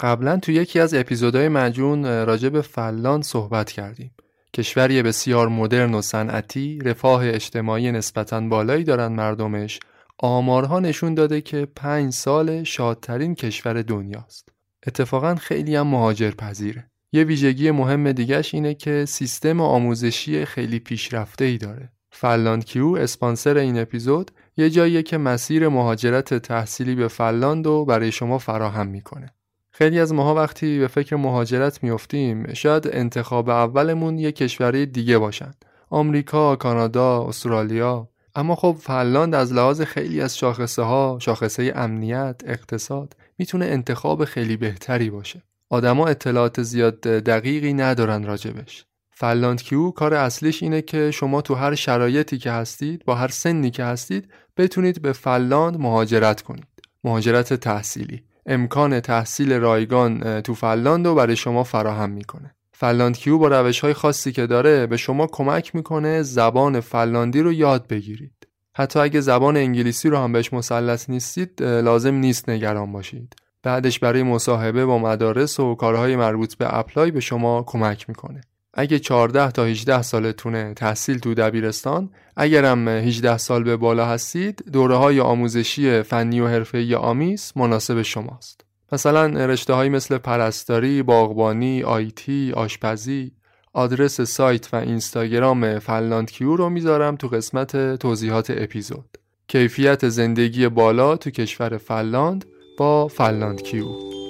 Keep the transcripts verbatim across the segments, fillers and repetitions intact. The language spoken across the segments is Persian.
قبلا تو یکی از اپیزودهای مجون راجع به فنلاند صحبت کردیم. کشوری بسیار مدرن و صنعتی، رفاه اجتماعی نسبتاً بالایی دارن مردمش. آمارها نشون داده که پنج سال شادترین کشور دنیاست. اتفاقاً خیلی هم مهاجر پذیره. یه ویژگی مهم دیگه‌ش اینه که سیستم آموزشی خیلی پیشرفته‌ای داره. فنلاند کیو اسپانسر این اپیزود یه جاییه که مسیر مهاجرت تحصیلی به فنلاند رو برای شما فراهم میکنه. خیلی از ماها وقتی به فکر مهاجرت میافتیم شاید انتخاب اولمون یه کشوری دیگه باشن. آمریکا، کانادا، استرالیا. اما خب فنلاند از لحاظ خیلی از شاخصه ها، شاخصه امنیت، اقتصاد میتونه انتخاب خیلی بهتری باشه. آدما اطلاعات زیاد دقیقی ندارن راجبش. فنلاند کیو کار اصلیش اینه که شما تو هر شرایطی که هستید، با هر سنی که هستید، بتونید به فنلاند مهاجرت کنید. مهاجرت تحصیلی. امکان تحصیل رایگان تو فنلاند رو برای شما فراهم میکنه. فنلاند کیو با روش‌های خاصی که داره به شما کمک میکنه زبان فنلاندی رو یاد بگیرید. حتی اگه زبان انگلیسی رو هم بهش مسلط نیستید، لازم نیست نگران باشید. بعدش برای مصاحبه با مدارس و کارهای مربوط به اپلای به شما کمک میکنه. اگه چهارده تا هجده سالتونه تحصیل تو دبیرستان، اگرم هجده سال به بالا هستید، دوره‌های آموزشی فنی و حرفه‌ای آمیز مناسب شماست. مثلا رشته‌هایی مثل پرستاری، باغبانی، آیتی، آشپزی. آدرس سایت و اینستاگرام فنلاند کیو رو میذارم تو قسمت توضیحات اپیزود. کیفیت زندگی بالا تو کشور فنلاند با فنلاند کیو.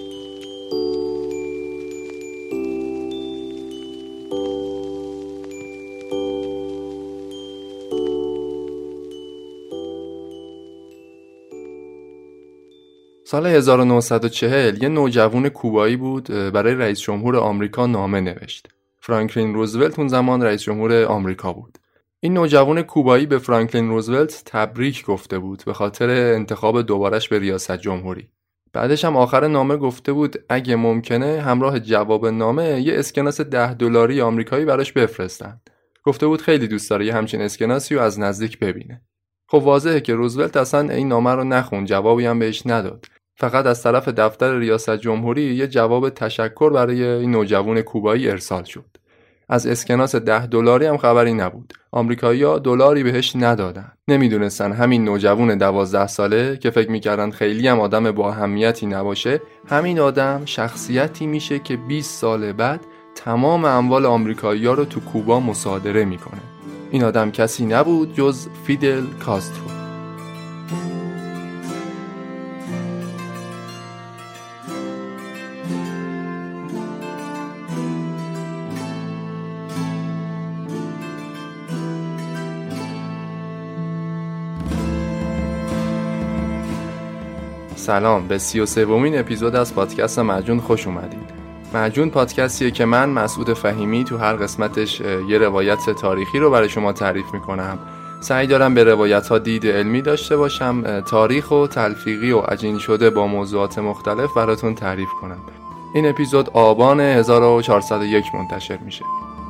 سال هزار و نهصد و چهل یه نوجوان کوبایی بود برای رئیس جمهور آمریکا نامه نوشت. فرانکلین روزولت اون زمان رئیس جمهور آمریکا بود. این نوجوان کوبایی به فرانکلین روزولت تبریک گفته بود به خاطر انتخاب دوبارش به ریاست جمهوری. بعدش هم آخر نامه گفته بود اگه ممکنه همراه جواب نامه یه اسکناس ده دلاری آمریکایی براش بفرستن. گفته بود خیلی دوست داره یه همچین اسکناسی رو از نزدیک ببینه. خب واضحه که روزولت اصلا این نامه رو نخوند، جوابی هم بهش نداد. فقط از طرف دفتر ریاست جمهوری یه جواب تشکر برای این نوجوان کوبایی ارسال شد. از اسکناس ده دلاری هم خبری نبود. آمریکایی‌ها دلاری بهش ندادن. نمیدونستن همین نوجوان دوازده ساله که فکر میکردن خیلی هم آدم با اهمیتی نباشه، همین آدم شخصیتی میشه که بیست سال بعد تمام اموال آمریکایی‌ها رو تو کوبا مصادره میکنه. این آدم کسی نبود جز فیدل کاسترو. سلام، به سی و سومین اپیزود از پادکست مجون خوش اومدید. مجون پادکستیه که من مسعود فهیمی تو هر قسمتش یه روایت تاریخی رو برای شما تعریف میکنم. سعی دارم به روایت ها دید علمی داشته باشم، تاریخ و تلفیقی و عجین شده با موضوعات مختلف براتون تعریف کنم. این اپیزود آبان هزار و چهارصد و یک منتشر میشه.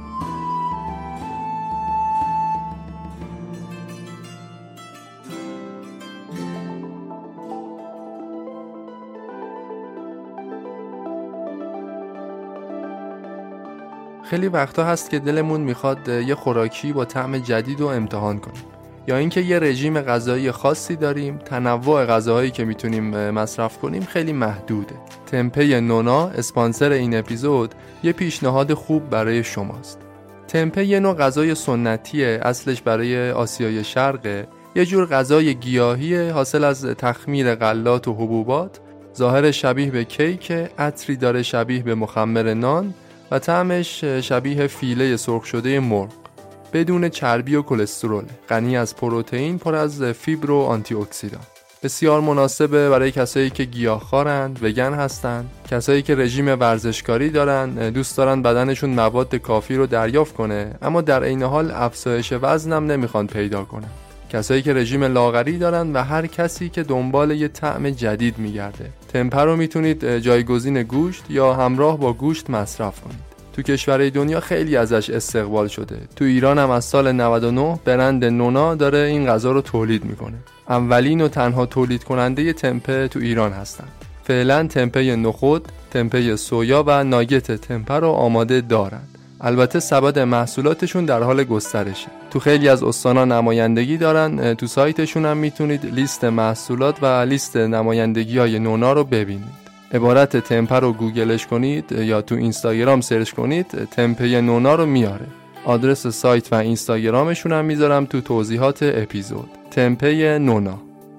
خیلی وقتا هست که دلمون میخواد یه خوراکی با طعم جدید رو امتحان کنیم، یا اینکه یه رژیم غذایی خاصی داریم، تنوع غذاهایی که میتونیم مصرف کنیم خیلی محدوده. تمپه نونا اسپانسر این اپیزود یه پیشنهاد خوب برای شماست. تمپه یه نوع غذای سنتیه، اصلش برای آسیای شرقه. یه جور غذای گیاهی حاصل از تخمیر غلات و حبوبات، ظاهر شبیه به کیک، عطری داره شبیه به مخمر نان و طعمش شبیه فیله سرخ شده مرغ، بدون چربی و کلسترول، غنی از پروتئین، پر از فیبر و آنتی اکسیدان. بسیار مناسبه برای کسایی که گیاهخوارن، وگن هستن، کسایی که رژیم ورزشکاری دارن، دوست دارن بدنشون مواد کافی رو دریافت کنه اما در عین حال افزایش وزنم نمیخوان پیدا کنن، کسایی که رژیم لاغری دارن و هر کسی که دنبال یه طعم جدید میگرده. تمپه رو میتونید جایگزین گوشت یا همراه با گوشت مصرف کنید. تو کشورهای دنیا خیلی ازش استقبال شده. تو ایران هم از سال نود و نه برند نونا داره این غذا رو تولید میکنه. اولین و تنها تولید کننده تمپه تو ایران هستن. فعلا تمپه نخود، تمپه سویا و ناگت تمپه رو آماده دارن. البته سبد محصولاتشون در حال گسترشه. تو خیلی از استانا نمایندگی دارن. تو سایتشون هم میتونید لیست محصولات و لیست نمایندگی‌های نونا رو ببینید. عبارت تمپه رو گوگلش کنید یا تو اینستاگرام سرچ کنید، تمپه نونا رو میاره. آدرس سایت و اینستاگرامشون هم میذارم تو توضیحات اپیزود. تمپه نونا.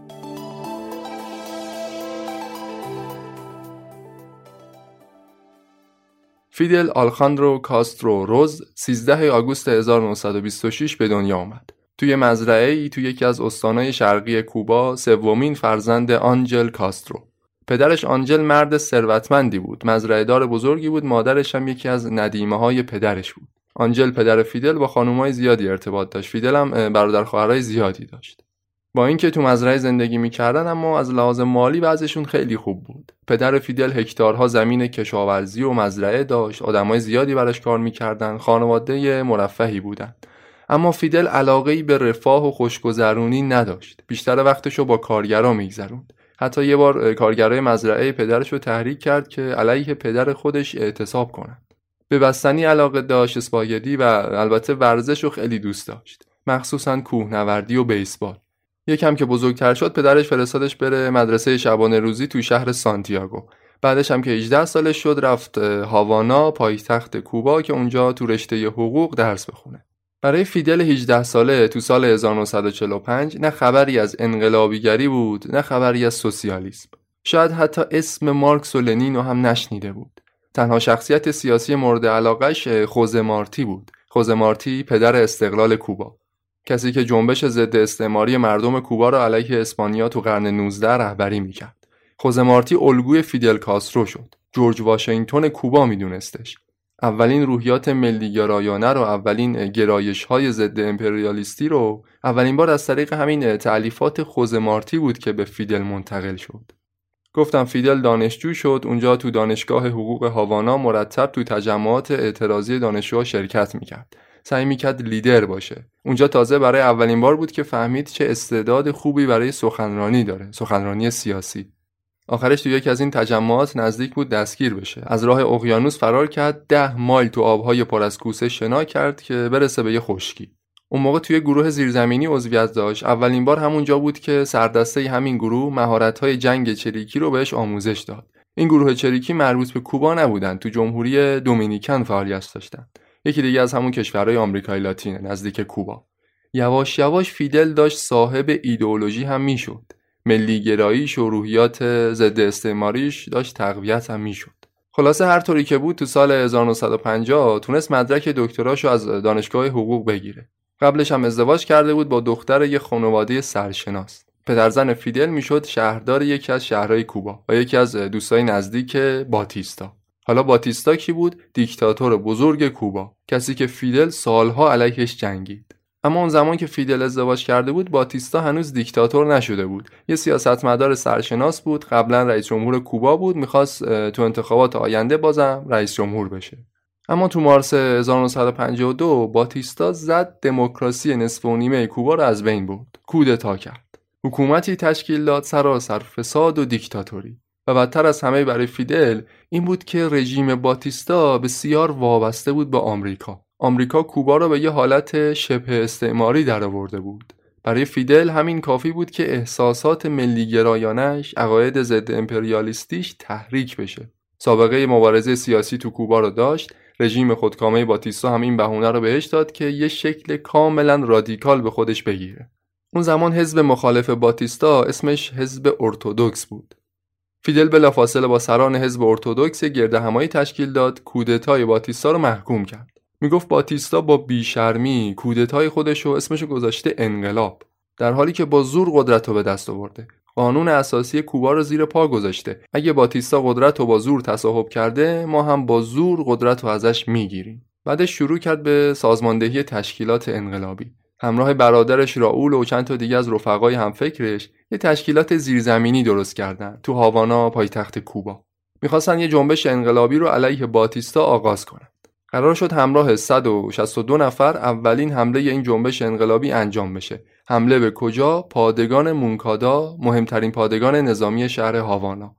فیدل آلخاندرو کاسترو روز سیزده آگوست هزار و نهصد و بیست و شش به دنیا آمد. توی مزرعه‌ای توی یکی از استان‌های شرقی کوبا، سومین فرزند آنجل کاسترو. پدرش آنجل مرد ثروتمندی بود، مزرعه‌دار بزرگی بود، مادرش هم یکی از ندیمه‌های پدرش بود. آنجل پدر فیدل با خانم‌های زیادی ارتباط داشت. فیدل هم برادر خواهرای زیادی داشت. با اینکه تو مزرعه زندگی می‌کردن اما از لحاظ مالی وضعشون خیلی خوب بود. پدر فیدل هکتارها زمین کشاورزی و مزرعه داشت، آدمای زیادی براش کار می‌کردن، خانواده مرفهی بودن. اما فیدل علاقه‌ای به رفاه و خوشگذرونی نداشت. بیشتر وقتشو با کارگرا می‌گذروند. حتی یه بار کارگرای مزرعه پدرشو تحریک کرد که علیه پدر خودش اعتصاب کنن. به بستنی علاقه داشت، اسپاگتی و البته ورزشو خیلی دوست داشت، مخصوصاً کوهنوردی و بیسبال. یکم که بزرگتر شد پدرش فرستادش بره مدرسه شبانه روزی تو شهر سانتیاگو. بعدش هم که هجده سالش شد رفت هاوانا، پایتخت کوبا، که اونجا تو رشته حقوق درس بخونه. برای فیدل هجده ساله تو سال هزار و نهصد و چهل و پنج نه خبری از انقلابیگری بود، نه خبری از سوسیالیسم. شاید حتی اسم مارکس و لنین رو هم نشنیده بود. تنها شخصیت سیاسی مورد علاقهش خوزه مارتی بود. خوزه مارتی پدر استقلال کوبا، کسی که جنبش ضد استعماری مردم کوبا را علیه اسپانیا تو قرن نوزدهم رهبری میکرد. خوزه مارتی الگوی فیدل کاسترو شد. جورج واشنگتن کوبا میدونستش. اولین روحیات ملی‌گرایانه رو، اولین گرایش‌های ضد امپریالیستی رو اولین بار از طریق همین تألیفات خوزه مارتی بود که به فیدل منتقل شد. گفتم فیدل دانشجو شد. اونجا تو دانشگاه حقوق هاوانا مرتب تو تجمعات اعتراضی دانشجوها شرکت میکرد. سعی میکرد لیدر باشه. اونجا تازه برای اولین بار بود که فهمید چه استعداد خوبی برای سخنرانی داره، سخنرانی سیاسی. آخرش تو یکی از این تجمعات نزدیک بود دستگیر بشه. از راه اقیانوس فرار کرد، ده مایل تو آبهای پر از کوسه شنا کرد که برسه به یه خشکی. اون موقع توی گروه زیرزمینی عضویت داشت. اولین بار همونجا بود که سردسته همین گروه مهارت‌های جنگ چریکی رو بهش آموزش داد. این گروه چریکی مربوط به کوبا نبودن، تو جمهوری دومینیکن فعالیت داشتن. یکی دیگه از همون کشورهای آمریکای لاتین نزدیک کوبا. یواش یواش فیدل داشت صاحب ایدئولوژی هم میشد. ملی گراییش و روحیات ضد استعماریش داشت تقویت هم میشد. خلاصه هر طوری که بود تو سال هزار و نهصد و پنجاه تونست مدرک دکتراشو از دانشگاه حقوق بگیره. قبلش هم ازدواج کرده بود با دختر یک خانواده سرشناس. پدرزن فیدل میشد شهردار یکی از شهرهای کوبا و یکی از دوستای نزدیک باتیستا. حالا باتیستا کی بود؟ دیکتاتور بزرگ کوبا، کسی که فیدل سالها علیهش جنگید. اما اون زمان که فیدل ازدواج کرده بود باتیستا هنوز دیکتاتور نشده بود. یه سیاستمدار سرشناس بود، قبلا رئیس جمهور کوبا بود، میخواست تو انتخابات آینده بازم رئیس جمهور بشه. اما تو مارس هزار و نهصد و پنجاه و دو باتیستا زد دموکراسی نصف و نیمه کوبا رو از بین برد. کودتا کرد. حکومتی تشکیل داد سراسر فساد و دیکتاتوری. و بدتر از همه برای فیدل این بود که رژیم باتیستا بسیار وابسته بود به آمریکا. آمریکا کوبا را به یه حالت شبه استعماری درآورده بود. برای فیدل همین کافی بود که احساسات ملی گرایانش، عقاید ضد امپریالیستیش تحریک بشه. سابقه مبارزه سیاسی تو کوبا رو داشت. رژیم خودکامه باتیستا هم این بهونه رو بهش داد که یه شکل کاملا رادیکال به خودش بگیره. اون زمان حزب مخالف باتیستا اسمش حزب ارتدوکس بود. فیدل بلافاصله با سران حزب ارتدوکس گردهمایی تشکیل داد، کودتای باتیستا رو محکوم کرد. میگفت باتیستا با بیشرمی کودتای خودشو اسمشو گذاشته انقلاب، در حالی که با زور قدرت رو به دست آورده. قانون اساسی کوبا رو زیر پا گذاشته. اگه باتیستا قدرت رو با زور تصاحب کرده، ما هم با زور قدرت رو ازش میگیریم. بعدش شروع کرد به سازماندهی تشکیلات انقلابی. همراه برادرش راول و چند تا دیگه از رفقای همفکرش یه تشکیلات زیرزمینی درست کردن تو هاوانا، پایتخت کوبا. میخواستن یه جنبش انقلابی رو علیه باتیستا آغاز کنن. قرار شد همراه صد و شصت و دو نفر اولین حمله این جنبش انقلابی انجام بشه. حمله به کجا؟ پادگان مونکادا، مهمترین پادگان نظامی شهر هاوانا.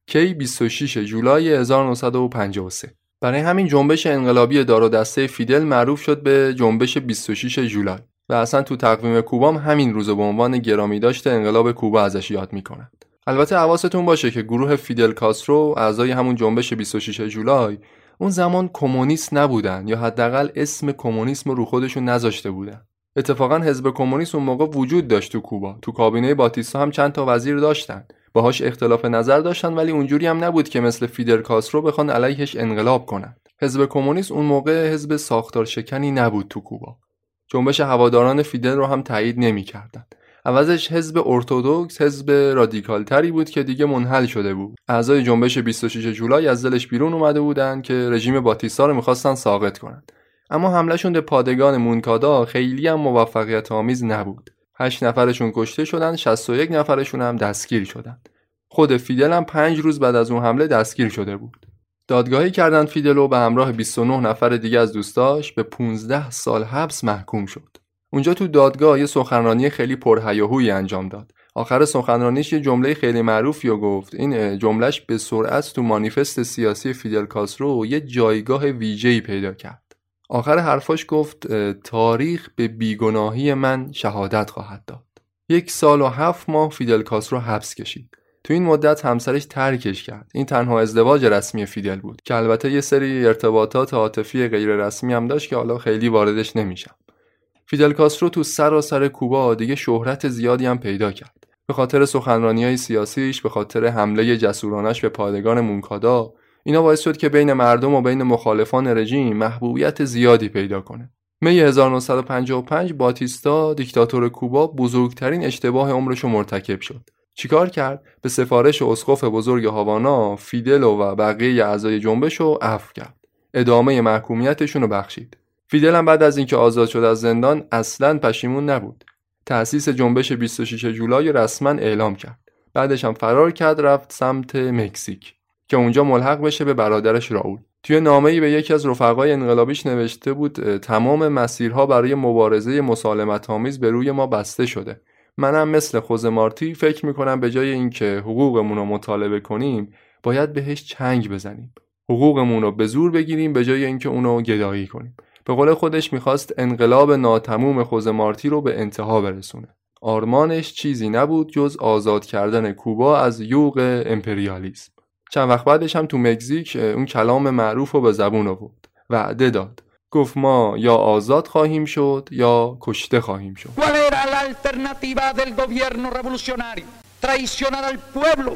کی بیست و شش جولای هزار و نهصد و پنجاه و سه. برای همین جنبش انقلابی دار و دسته فیدل معروف شد به جنبش بیست و شش جولای و اصلا تو تقویم کوبا همین روز به عنوان گرامی داشته انقلاب کوبا ازش یاد میکنن. البته حواستون باشه که گروه فیدل کاسترو اعضای همون جنبش بیست و شش جولای اون زمان کمونیست نبودن یا حداقل اسم کمونیسم رو خودشون نذاشته بودن. اتفاقا حزب کمونیست اون موقع وجود داشت تو کوبا. تو کابینه باتیستا هم چند تا وزیر داشتن. باهاش اختلاف نظر داشتن ولی اونجوری هم نبود که مثل فیدل کاسترو بخوان علیهش انقلاب کنن. حزب کمونیست اون موقع حزب ساختار شکنی نبود تو کوبا. جنبش هواداران فیدل رو هم تایید نمی‌کردن. عوضش حزب ارتدوکس، حزب رادیکال تری بود که دیگه منحل شده بود. اعضای جنبش بیست و شش جولای از دلش بیرون اومده بودن که رژیم باتیستا رو می‌خواستن ساقط کنن. اما حملهشون به پادگان مونکادا خیلی هم موفقیت آمیز نبود. هشت نفرشون کشته شدن، شصت و یک نفرشون هم دستگیر شدن. خود فیدل هم پنج روز بعد از اون حمله دستگیر شده بود. دادگاهی کردن فیدلو به همراه بیست و نه نفر دیگه از دوستاش به پانزده سال حبس محکوم شد. اونجا تو دادگاه یه سخنرانی خیلی پرهیاهویی انجام داد. آخر سخنرانیش یه جمله خیلی معروفی رو گفت. این جملهش به سرعت تو مانیفست سیاسی فیدل کاسترو یه جایگاه ویژه‌ای پیدا کرد. آخر حرفاش گفت تاریخ به بیگناهی من شهادت خواهد داد. یک سال و هفت ماه فیدل کاسترو حبس کشید. تو این مدت همسرش ترکش کرد. این تنها ازدواج رسمی فیدل بود که البته یه سری ارتباطات عاطفی غیر رسمی هم داشت که حالا خیلی واردش نمیشم. فیدل کاسترو تو سراسر کوبا دیگه شهرت زیادی هم پیدا کرد. به خاطر سخنرانی‌های سیاسیش، به خاطر حمله جسورانش به پادگان مونکادا، اینا باعث شد که بین مردم و بین مخالفان رژیم محبوبیت زیادی پیدا کنه. می هزار و نهصد و پنجاه و پنج باتیستا دیکتاتور کوبا بزرگترین اشتباه عمرش رو مرتکب شد. چیکار کرد؟ به سفارش اسقف بزرگ هاوانا فیدل و بقیه اعضای جنبش رو عفو کرد. ادامه محکومیتشون رو بخشید. فیدل هم بعد از اینکه آزاد شد از زندان اصلاً پشیمون نبود. تأسیس جنبش بیست و شش جولای رسما اعلام کرد. بعدش هم فرار کرد رفت سمت مکزیک که اونجا ملحق بشه به برادرش راول. توی نامه‌ای به یکی از رفقای انقلابیش نوشته بود تمام مسیرها برای مبارزه مسالمت‌آمیز به روی ما بسته شده. منم مثل خوزه مارتی فکر میکنم به جای اینکه حقوقمون رو مطالبه کنیم باید بهش چنگ بزنیم. حقوقمون رو به زور بگیریم به جای اینکه اونو گدایی کنیم. به قول خودش میخواست انقلاب ناتموم خوزه مارتی رو به انتها برسونه. آرمانش چیزی نبود جز آزاد کردن کوبا از یوغ امپریالیسم. چند وقت بعدش هم تو مکزیک اون کلام معروف رو به زبون آورد. وعده داد. گفت ما یا آزاد خواهیم شد یا کشته خواهیم شد. ¿Cuál era la alternativa del gobierno revolucionario? Traicionar al pueblo.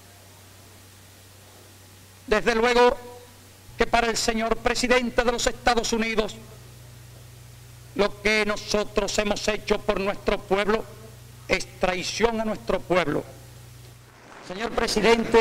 Desde luego que para el señor presidente de los Estados Unidos lo que nosotros hemos hecho por nuestro pueblo es traición a nuestro pueblo. Señor presidente,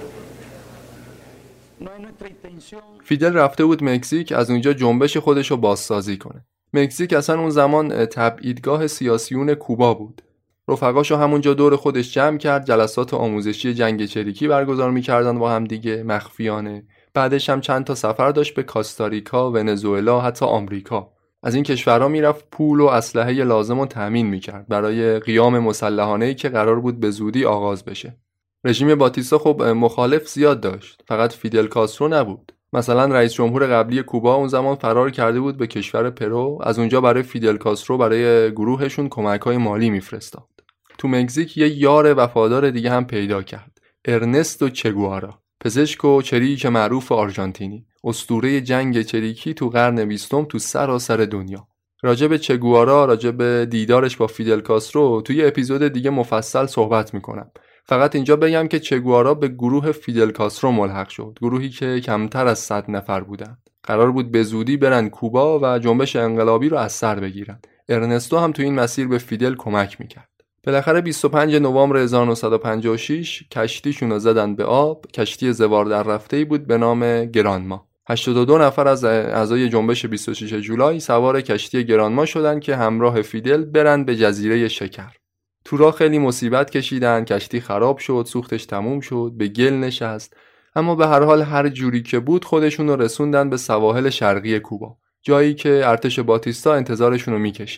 فیدل رفته بود مکزیک از اونجا جنبش خودش رو بازسازی کنه. مکزیک اصلا اون زمان تبعیدگاه سیاسیون کوبا بود. رفقاشو همونجا دور خودش جمع کرد، جلسات آموزشی جنگ چریکی برگزار می‌کردن با هم دیگه مخفیانه. بعدش هم چند تا سفر داشت به کاستاریکا، ونزوئلا، حتی آمریکا. از این کشورها میرفت پول و اسلحه لازم رو تامین می‌کرد برای قیام مسلحانه‌ای که قرار بود به زودی آغاز بشه. رژیم باتیستا خب مخالف زیاد داشت، فقط فیدل کاسترو نبود. مثلا رئیس جمهور قبلی کوبا اون زمان فرار کرده بود به کشور پرو، از اونجا برای فیدل کاسترو برای گروهشون کمک‌های مالی میفرستاد. تو مکزیک یه یار وفادار دیگه هم پیدا کرد، ارنستو چگوارا، پزشک و چریک معروف آرژانتینی، اسطوره جنگ چریکی تو قرن بیستم تو سراسر دنیا. راجع به چگوارا، راجع به دیدارش با فیدل کاسترو توی اپیزود دیگه مفصل صحبت میکنم. فقط اینجا بگم که چگوارا به گروه فیدل کاسترو ملحق شد، گروهی که کمتر از صد نفر بودن. قرار بود به زودی برن کوبا و جنبش انقلابی رو از سر بگیرن. ارنستو هم تو این مسیر به فیدل کمک میکرد. بالاخره بیست و پنجم نوامبر هزار و نهصد و پنجاه و شش کشتیشون رو زدن به آب. کشتی زوار در رفته‌ای بود به نام گرانما. هشتاد و دو نفر از اعضای جنبش بیست و شش جولای سوار کشتی گرانما شدن که همراه فیدل برن به جزیره شکر. تو راه خیلی مصیبت کشیدن، کشتی خراب شد، سوختش تموم شد، به گل نشست، اما به هر حال هر جوری که بود خودشون رو رسوندن به سواحل شرقی کوبا، جایی که ارتش باتیستا انتظارشون رو میکشید.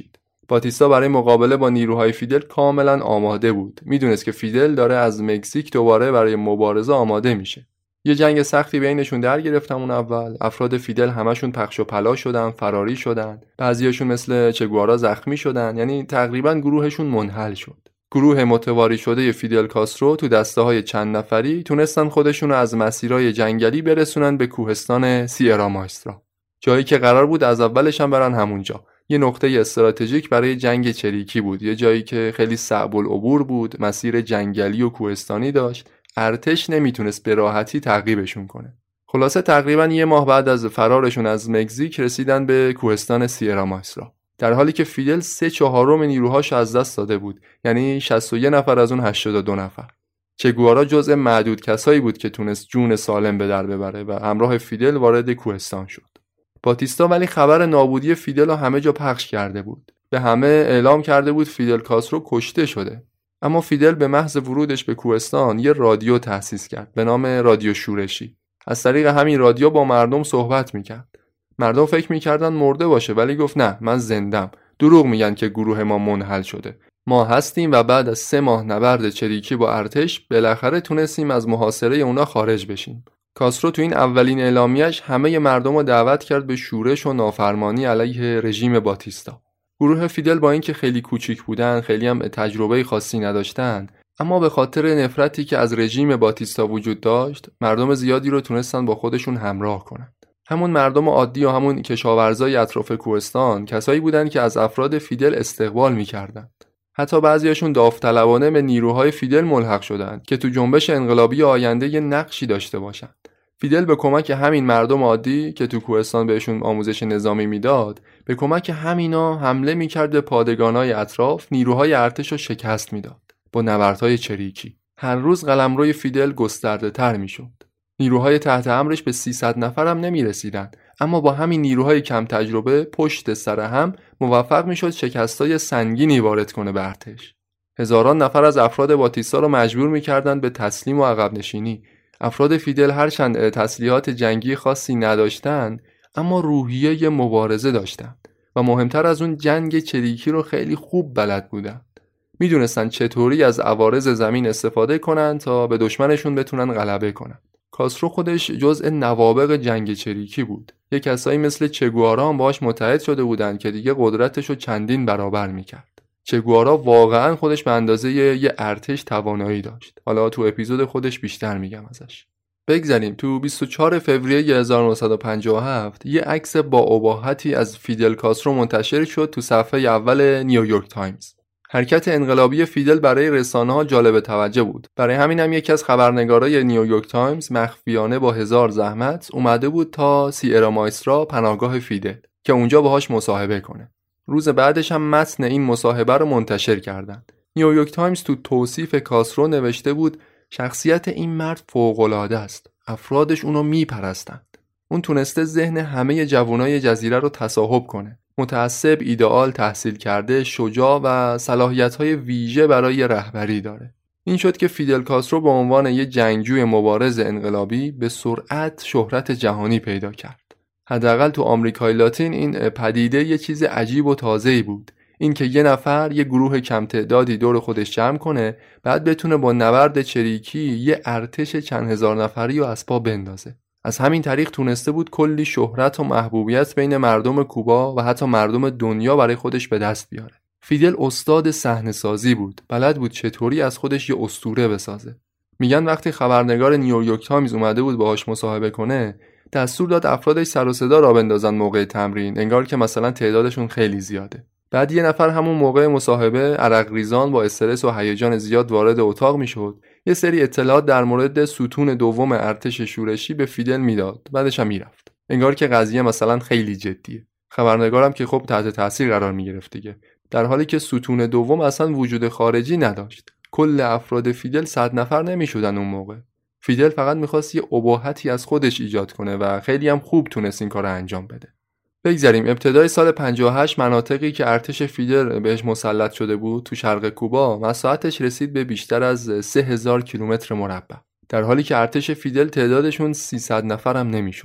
باتیستا برای مقابله با نیروهای فیدل کاملا آماده بود. میدونست که فیدل داره از مکزیک دوباره برای مبارزه آماده میشه. یه جنگ سختی بینشون در گرفت همون اول. افراد فیدل همشون پخش و پلا شدن، فراری شدن. بعضیاشون مثل چگوارا زخمی شدن. یعنی تقریبا گروهشون منحل شد. گروه متواری شده فیدل کاسترو تو دسته‌های چند نفری تونستن خودشون رو از مسیرهای جنگلی برسونن به کوهستان سیرا مایسترا. جایی که قرار بود از اولش هم برن همونجا. یه نقطه استراتژیک برای جنگ چریکی بود. یه جایی که خیلی صعب العبور بود، مسیر جنگلی و کوهستانی داشت. ارتش نمیتونست به راحتی تعقیبشون کنه. خلاصه تقریبا یه ماه بعد از فرارشون از مکزیک رسیدن به کوهستان سیرا مایسترا. در حالی که فیدل سه چهارم نیروهاش از دست داده بود، یعنی شصت و یک نفر از اون هشتاد و دو نفر. چگوارا جزء معدود کسایی بود که تونست جون سالم به در ببره و همراه فیدل وارد کوهستان شد. باتیستا ولی خبر نابودی فیدل رو همه جا پخش کرده بود. به همه اعلام کرده بود فیدل کاسترو کشته شده. اما فیدل به محض ورودش به کوهستان یه رادیو تأسیس کرد به نام رادیو شورشی. از طریق همین رادیو با مردم صحبت میکرد. مردم فکر میکردن مرده باشه ولی گفت نه، من زندم. دروغ میگن که گروه ما منحل شده. ما هستیم و بعد از سه ماه نبرد چریکی با ارتش بالاخره تونستیم از محاصره اونا خارج بشیم. کاسترو تو این اولین اعلامیه‌اش همه مردم رو دعوت کرد به شورش و نافرمانی علیه رژیم باتیستا. گروه فیدل با اینکه خیلی کوچیک بودن، خیلی هم تجربه خاصی نداشتن، اما به خاطر نفرتی که از رژیم باتیستا وجود داشت، مردم زیادی رو تونستن با خودشون همراه کنن. همون مردم عادی و همون کشاورزای اطراف کوهستان کسایی بودن که از افراد فیدل استقبال می‌کردند. حتی بعضیاشون داوطلبانه به نیروهای فیدل ملحق شدند که تو جنبش انقلابی آینده یه نقشی داشته باشند. فیدل به کمک همین مردم عادی که تو کوهستان بهشون آموزش نظامی میداد، به کمک همینا حمله می‌کرد به پادگانای اطراف، نیروهای ارتش رو شکست میداد. با نبردهای چریکی هر روز قلمروی فیدل گسترده‌تر میشد. نیروهای تحت امرش به سیصد نفر هم نمی‌رسیدند، اما با همین نیروهای کم تجربه پشت سر هم موفق میشد شکستای سنگینی وارد کنه به ارتش. هزاران نفر از افراد باتیستا رو مجبور می‌کردند به تسلیم و عقب نشینی. افراد فیدل هرچند تسلیحات جنگی خاصی نداشتند، اما روحیه مبارزه داشتند و مهمتر از اون جنگ چریکی رو خیلی خوب بلد بودند. میدونستن چطوری از عوارض زمین استفاده کنن تا به دشمنشون بتونن غلبه کنن. کاسترو خودش جزء نوابغ جنگ چریکی بود. یک کسایی مثل چگوارا هم باهاش متحد شده بودن که دیگه قدرتشو چندین برابر میکرد. چگوارا واقعا خودش به اندازه یه ارتش توانایی داشت. حالا تو اپیزود خودش بیشتر میگم ازش. بگذاریم تو بیست و چهارم فوریه هزار و نهصد و پنجاه و هفت یه عکس با اباحتی از فیدل کاسترو منتشر شد تو صفحه اول نیویورک تایمز. حرکت انقلابی فیدل برای رسانه‌ها جالب توجه بود. برای همین هم یکی از خبرنگارای نیویورک تایمز مخفیانه با هزار زحمت اومده بود تا سیرا مایسترا، پناهگاه فیدل، که اونجا باهاش مصاحبه کنه. روز بعدش هم متن این مصاحبه رو منتشر کردند. نیویورک تایمز تو توصیف کاسترو نوشته بود شخصیت این مرد فوق‌العاده است. افرادش اونو میپرستند. اون تونسته ذهن همه جوانای جزیره رو تصاحب کنه. متعصب، ایدئال، تحصیل کرده، شجاع و صلاحیت‌های ویژه برای رهبری داره. این شد که فیدل کاسترو به عنوان یک جنگجوی مبارز انقلابی به سرعت شهرت جهانی پیدا کرد. حداقل تو آمریکای لاتین این پدیده یه چیز عجیب و تازه‌ای بود. این که یه نفر یه گروه کم تعدادی دور خودش جمع کنه، بعد بتونه با نبرد چریکی یه ارتش چند هزار نفری رو از پا بندازه. از همین طریق تونسته بود کلی شهرت و محبوبیت بین مردم کوبا و حتی مردم دنیا برای خودش به دست بیاره. فیدل استاد صحنه‌سازی بود. بلد بود چطوری از خودش یه اسطوره بسازه. میگن وقتی خبرنگار نیویورک تایمز اومده بود باهاش مصاحبه کنه، دستور داد افرادش سر و صدا را بندازن موقع تمرین، انگار که مثلا تعدادشون خیلی زیاده. بعد یه نفر همون موقع مصاحبه عرق ریزان با استرس و هیجان زیاد وارد اتاق میشد، یه سری اطلاعات در مورد ستون دوم ارتش شورشی به فیدل میداد، بعدش هم میرفت. انگار که قضیه مثلا خیلی جدیه. خبرنگارم که خب تحت تاثیر قرار میگرفت دیگه، در حالی که ستون دوم اصلا وجود خارجی نداشت. کل افراد فیدل صد نفر نمیشدن اون موقع. فیدل فقط میخواست یه اباحتی از خودش ایجاد کنه و خیلی هم خوب تونست این کار رو انجام بده. بگذاریم ابتدای سال پنجاه و هشت مناطقی که ارتش فیدل بهش مسلط شده بود تو شرق کوبا مساحتش رسید به بیشتر از سه هزار کیلومتر مربع، در حالی که ارتش فیدل تعدادشون سیصد نفر هم نمیشد.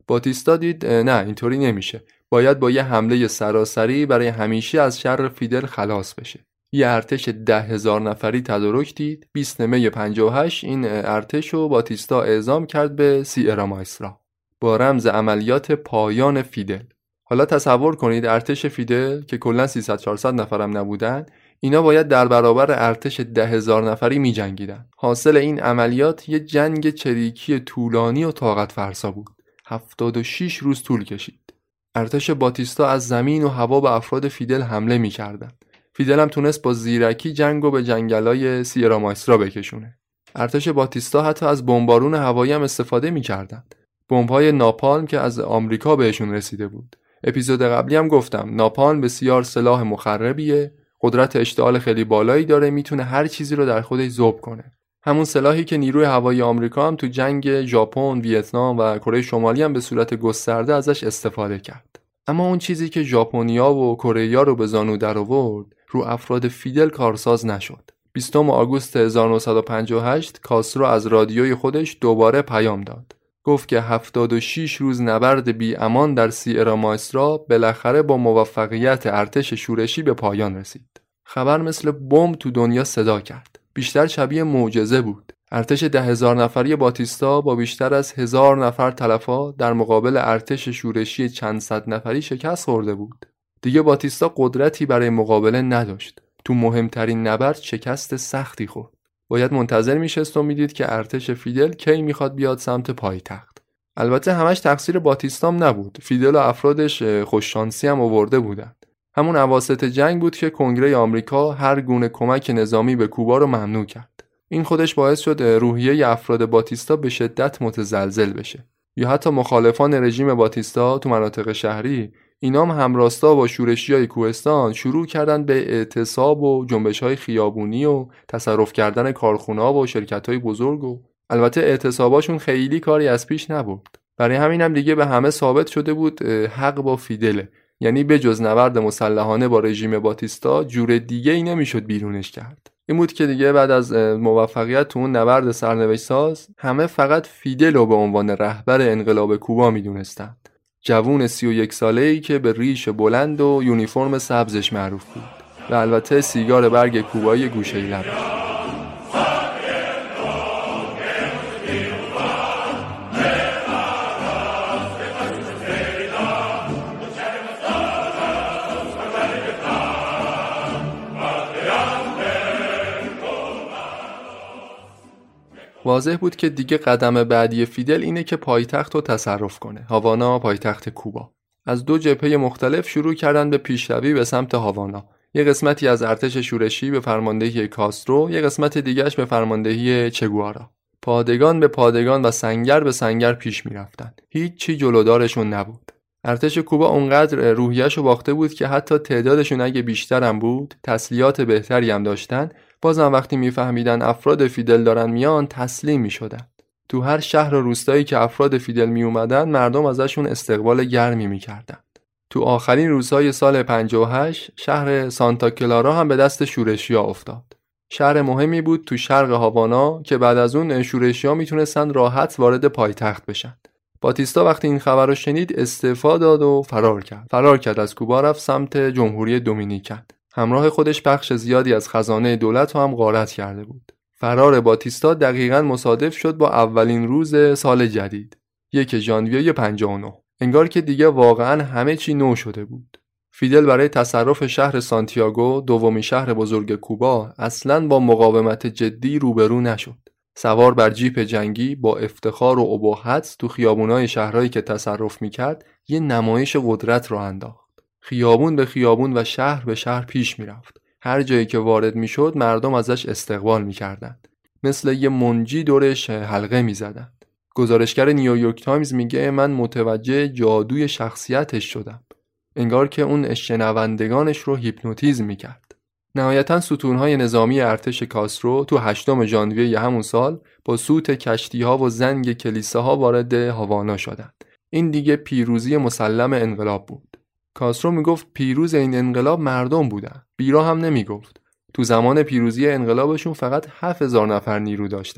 باتیستا دید نه اینطوری نمیشه، باید با یه حمله سراسری برای همیشه از شر فیدل خلاص بشه. یه ارتش ده هزار نفری تدارک دید. بیستم می پنجاه و هشت این ارتش رو باتیستا اعزام کرد به سیئرا مایسترا با رمز عملیات پایان فیدل. حالا تصور کنید ارتش فیدل که کلا سیصد چهارصد نفرم نبودن، اینا باید در برابر ارتش ده هزار نفری می جنگیدن. حاصل این عملیات یه جنگ چریکی طولانی و طاقت فرسا بود. هفتاد و شش روز طول کشید. ارتش باتیستا از زمین و هوا به افراد فیدل حمله می کردن. فیدل هم تونست با زیرکی جنگو به جنگلای سیئرا مایسترا بکشونه. ارتش باتیستا حتی از بمبارون هوایی هم استفاده می کردن. بمب‌های ناپالم که از آمریکا بهشون رسیده بود. اپیزود قبلی هم گفتم ناپالم بسیار سلاح مخربیه، قدرت اشتعال خیلی بالایی داره، میتونه هر چیزی رو در خودش ذوب کنه. همون سلاحی که نیروی هوایی آمریکا هم تو جنگ ژاپن، ویتنام و کره شمالی هم به صورت گسترده ازش استفاده کرد. اما اون چیزی که ژاپنیا و کره‌یا رو به زانو درآورد، رو افراد فیدل کارساز نشد. بیستم آگوست هزار و نهصد و پنجاه و هشت کاسترو از رادیوی خودش دوباره پیام داد. گفت که هفتاد و شش روز نبرد بی امان در سیئرا مایسترا بالاخره با موفقیت ارتش شورشی به پایان رسید. خبر مثل بمب تو دنیا صدا کرد. بیشتر شبیه معجزه بود. ارتش ده هزار نفری باتیستا با بیشتر از هزار نفر تلفات در مقابل ارتش شورشی چند صد نفری شکست خورده بود. دیگه باتیستا قدرتی برای مقابله نداشت. تو مهمترین نبرد شکست سختی خورد. باید منتظر میشست و میدید که ارتش فیدل کی میخواد بیاد سمت پایتخت. البته همش تقصیر باتیستام نبود. فیدل و افرادش خوششانسی هم آورده بودند. همون اواسط جنگ بود که کنگره آمریکا هر گونه کمک نظامی به کوبا رو ممنوع کرد. این خودش باعث شد روحیه افراد باتیستا به شدت متزلزل بشه. یا حتی مخالفان رژیم باتیستا تو مناطق شهری، اینام همراستا با شورشیای کوهستان شروع کردن به اعتصاب و جنبش‌های خیابونی و تصرف کردن کارخونه‌ها و شرکت‌های بزرگ و البته اعتصاباشون خیلی کاری از پیش نبود. برای همین هم دیگه به همه ثابت شده بود حق با فیدله. یعنی به جز نبرد مسلحانه با رژیم باتیستا جور دیگه ای نمیشد بیرونش کرد. این بود که دیگه بعد از موفقیت تو اون نبرد سرنوشت ساز همه فقط فیدل رو به عنوان رهبر انقلاب کوبا میدونستند. جوون سی و یک ساله‌ای که به ریش بلند و یونیفرم سبزش معروف بود و البته سیگار برگ کوبایی گوشه لبش. واضح بود که دیگه قدم بعدی فیدل اینه که پایتخت رو تصرف کنه. هاوانا پایتخت کوبا. از دو جبهه مختلف شروع کردن به پیشروی به سمت هاوانا. یه قسمتی از ارتش شورشی به فرماندهی کاسترو، یه قسمت دیگهش به فرماندهی چگوارا. پادگان به پادگان و سنگر به سنگر پیش می‌رفتن. هیچ چی جلودارشون نبود. ارتش کوبا اونقدر روحیه‌شو باخته بود که حتی تعدادشون اگه بیشتر هم بود، تسلیحات بهتری هم داشتن، بازم وقتی میفهمیدن افراد فیدل دارن میان تسلیم میشدن. تو هر شهر و روستایی که افراد فیدل می اومدن مردم ازشون استقبال گرمی میکردن. تو آخرین روزهای سال پنجاه و هشت شهر سانتا کلارا هم به دست شورشی‌ها افتاد. شهر مهمی بود تو شرق هاوانا که بعد از اون شورشی‌ها میتونستن راحت وارد پایتخت بشن. باتیستا وقتی این خبر رو شنید استعفا داد و فرار کرد. فرار کرد از کوبا رفت سمت جمهوری دومینیکن. همراه خودش بخش زیادی از خزانه دولت رو هم غارت کرده بود. فرار باتیستا دقیقاً مصادف شد با اولین روز سال جدید، یک ژانویه پنجاه و نه. انگار که دیگه واقعاً همه چی نو شده بود. فیدل برای تصرف شهر سانتیاگو، دومین شهر بزرگ کوبا، اصلاً با مقاومت جدی روبرو نشد. سوار بر جیپ جنگی با افتخار و اباحت تو خیابونای شهرهایی که تصرف میکرد یه نمایش قدرت رو انداخت. خیابون به خیابون و شهر به شهر پیش میرفت. هر جایی که وارد میشد مردم ازش استقبال میکردند. مثل یه منجی دورش حلقه میزدند. گزارشگر نیویورک تایمز میگه من متوجه جادوی شخصیتش شدم. انگار که اون شنوندگانش رو هیپنوتیزم میکرد. نهایتاً ستونهای نظامی ارتش کاسترو تو هشتم ژانویه همون سال با سوت کشتی‌ها و زنگ کلیساها وارد هاوانا شدند. این دیگه پیروزی مسلم انقلاب بود. کاسترو میگفت پیروز این انقلاب مردم بودن. بیرا هم نمیگفت. تو زمان پیروزی انقلابشون فقط هفت هزار نفر نیرو داشتن.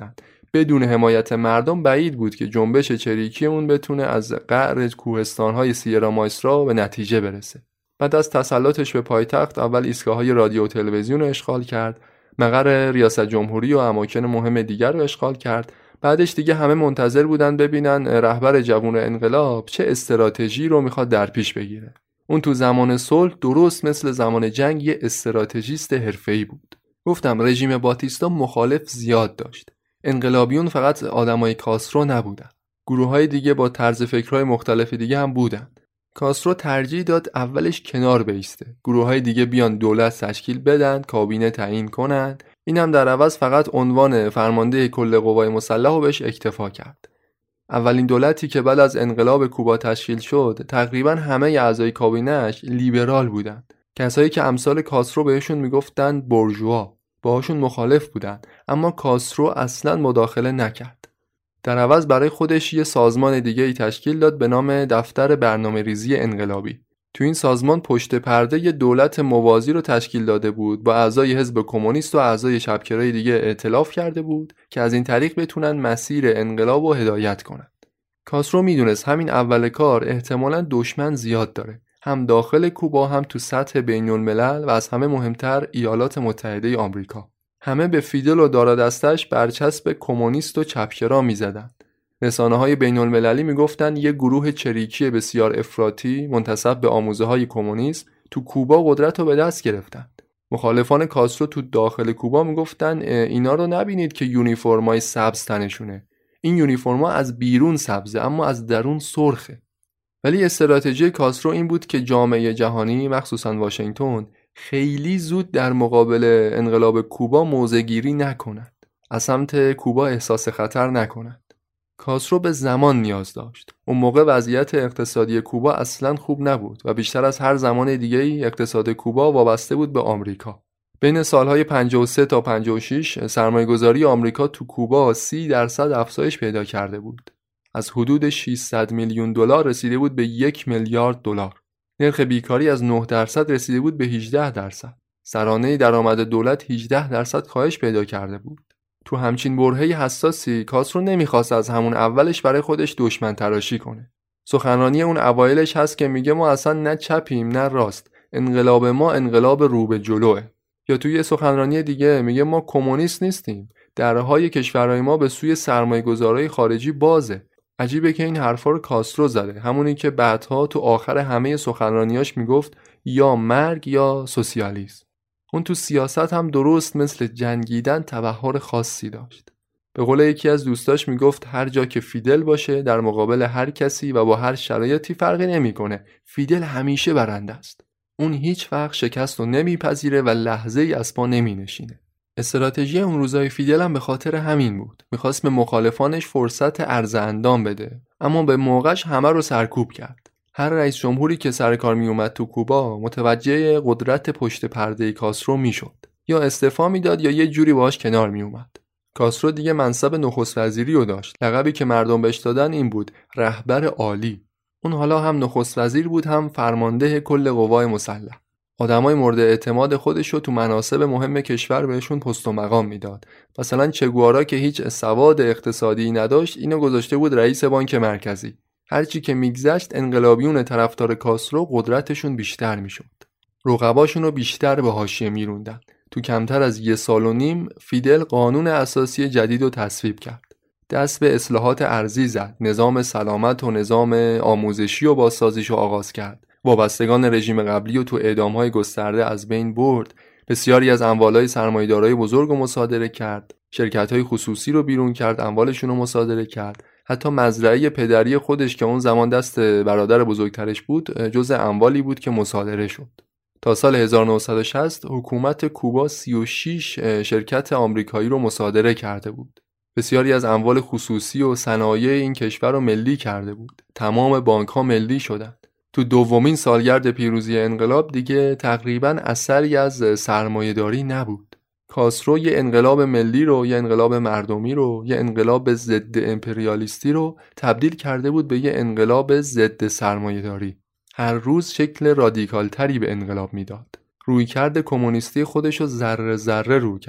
بدون حمایت مردم بعید بود که جنبش چریکی اون بتونه از قعر کوهستان‌های سیرا مایسترا به نتیجه برسه. بعد از تسلطش به پایتخت اول ایستگاه‌های رادیو و تلویزیون رو اشغال کرد، مقر ریاست جمهوری و اماکن مهم دیگر رو اشغال کرد. بعدش دیگه همه منتظر بودن ببینن رهبر جوان انقلاب چه استراتژی رو میخواد در پیش بگیره. اون تو زمان صلح درست مثل زمان جنگ یه استراتژیست حرفه‌ای بود. گفتم رژیم باتیستا مخالف زیاد داشت. انقلابیون فقط آدمای کاسترو نبودن. گروه‌های دیگه با طرز فکرهای مختلف دیگه هم بودن. کاسترو ترجیح داد اولش کنار بایسته. گروه‌های دیگه بیان دولت تشکیل بدن، کابینه تعیین کنن. اینم در عوض فقط عنوان فرمانده کل قوای مسلح رو بهش اکتفا کرد. اولین دولتی که بعد از انقلاب کوبا تشکیل شد، تقریباً همه اعضای کابینه‌اش لیبرال بودن. کسایی که امثال کاسترو بهشون میگفتن بورژوا، باهاشون مخالف بودن، اما کاسترو اصلاً مداخله نکرد. در عوض برای خودش یه سازمان دیگه ای تشکیل داد به نام دفتر برنامه‌ریزی انقلابی. تو این سازمان پشت پرده یه دولت موازی رو تشکیل داده بود، با اعضای حزب کمونیست و اعضای چپگرای دیگه ائتلاف کرده بود که از این طریق بتونن مسیر انقلاب رو هدایت کنن. کاسترو میدونست همین اول کار احتمالاً دشمن زیاد داره، هم داخل کوبا هم تو سطح بین‌الملل و از همه مهمتر ایالات متحده آمریکا. همه به فیدل و دارادستش برچسب کمونیست و چپگرا میزدن. رسانه‌های بین‌المللی میگفتن یه گروه چریکی بسیار افراطی منتسب به آموزه‌های کمونیسم تو کوبا قدرت رو به دست گرفتن. مخالفان کاسترو تو داخل کوبا میگفتن اینا رو نبینید که یونیفرمای سبز تنشونه. این یونیفرما از بیرون سبزه اما از درون سرخه. ولی استراتژی کاسترو این بود که جامعه جهانی مخصوصاً واشنگتن خیلی زود در مقابل انقلاب کوبا موضع‌گیری نکنند. از سمت کوبا احساس خطر نکنند. کاسترو به زمان نیاز داشت. اون موقع وضعیت اقتصادی کوبا اصلاً خوب نبود و بیشتر از هر زمان دیگه‌ای اقتصاد کوبا وابسته بود به آمریکا. بین سالهای پنجاه و سه تا پنجاه و شش سرمایه‌گذاری آمریکا تو کوبا سی درصد افزایش پیدا کرده بود. از حدود ششصد میلیون دلار رسیده بود به یک میلیارد دلار. نرخ بیکاری از نه درصد رسیده بود به هجده درصد. سرانه درآمد دولت هجده درصد کاهش پیدا کرده بود. تو همچین برهه‌ی حساسی کاسترو نمیخواست از همون اولش برای خودش دشمن تراشی کنه. سخنرانی اون اوایلش هست که میگه ما اصلا نه چپیم نه راست، انقلاب ما انقلاب رو به جلوه. یا توی سخنرانی دیگه میگه ما کمونیست نیستیم، درهای کشورهای ما به سوی سرمایه‌گذارهای خارجی بازه. عجیبه که این حرفا رو کاسترو زده، همونی که بعدها تو آخر همه سخنرانیاش میگفت یا مرگ یا سوسیالیسم. اون تو سیاست هم درست مثل جنگیدن تبحر خاصی داشت. به قول یکی از دوستاش میگفت هر جا که فیدل باشه در مقابل هر کسی و با هر شرایطی فرقی نمیکنه، فیدل همیشه برنده است. اون هیچ وقت شکست رو نمیپذیره و لحظه ای از پا نمینشینه. استراتژی اون روزای فیدل هم به خاطر همین بود. میخواست به مخالفانش فرصت عرض اندام بده، اما به موقعش همه رو سرکوب کرد. هر رئیس جمهوری که سر کار می اومد تو کوبا متوجه قدرت پشت پرده کاسترو میشد. یا استعفا میداد یا یه جوری باهاش کنار می اومد. کاسترو دیگه منصب نخست وزیری رو داشت. لقبی که مردم بهش دادن این بود: رهبر عالی. اون حالا هم نخست وزیر بود هم فرمانده کل قوای مسلح. آدمای مورد اعتماد خودش رو تو مناصب مهم کشور بهشون پست و مقام میداد. مثلا چگوارا که هیچ سواد اقتصادی نداشت، اینو گذاشته بود رئیس بانک مرکزی. هرچی که میگذشت انقلابیون طرفدار کاسترو قدرتشون بیشتر میشد. رقباشون رو بیشتر به حاشیه میروندن. تو کمتر از یه سال و نیم فیدل قانون اساسی جدید رو تصویب کرد. دست به اصلاحات ارضی زد. نظام سلامت و نظام آموزشی و بازسازیش رو آغاز کرد. وابستگان رژیم قبلی رو تو اعدام‌های گسترده از بین برد. بسیاری از اموالای سرمایه‌دارای بزرگ رو مصادره کرد. شرکت‌های خصوصی رو بیرون کرد، اموالشون رو مصادره کرد. حتی مزرعه پدری خودش که اون زمان دست برادر بزرگترش بود، جزء اموالی بود که مصادره شد. تا سال هزار و نهصد و شصت حکومت کوبا سی و شش شرکت آمریکایی رو مصادره کرده بود. بسیاری از اموال خصوصی و صنایع این کشور رو ملی کرده بود. تمام بانک‌ها ملی شدند. تو دومین سالگرد پیروزی انقلاب دیگه تقریباً اثری از سرمایه‌داری نبود. کاسترو یه انقلاب ملی رو، یه انقلاب مردمی رو، یه انقلاب ضد امپریالیستی رو تبدیل کرده بود به یه انقلاب ضد سرمایه‌داری. هر روز شکل رادیکالتری به انقلاب میداد. رویکرد کمونیستی خودش رو ذره ذره رو کرد.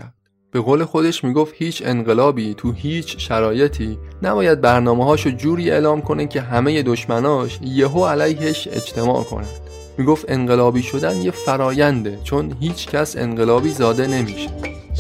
به قول خودش میگفت هیچ انقلابی تو هیچ شرایطی نباید برنامه‌هاشو جوری اعلام کنه که همه دشمناش یهو علیهش اجتماع کنن. میگفت انقلابی شدن یه فراینده، چون هیچ کس انقلابی زاده نمیشه.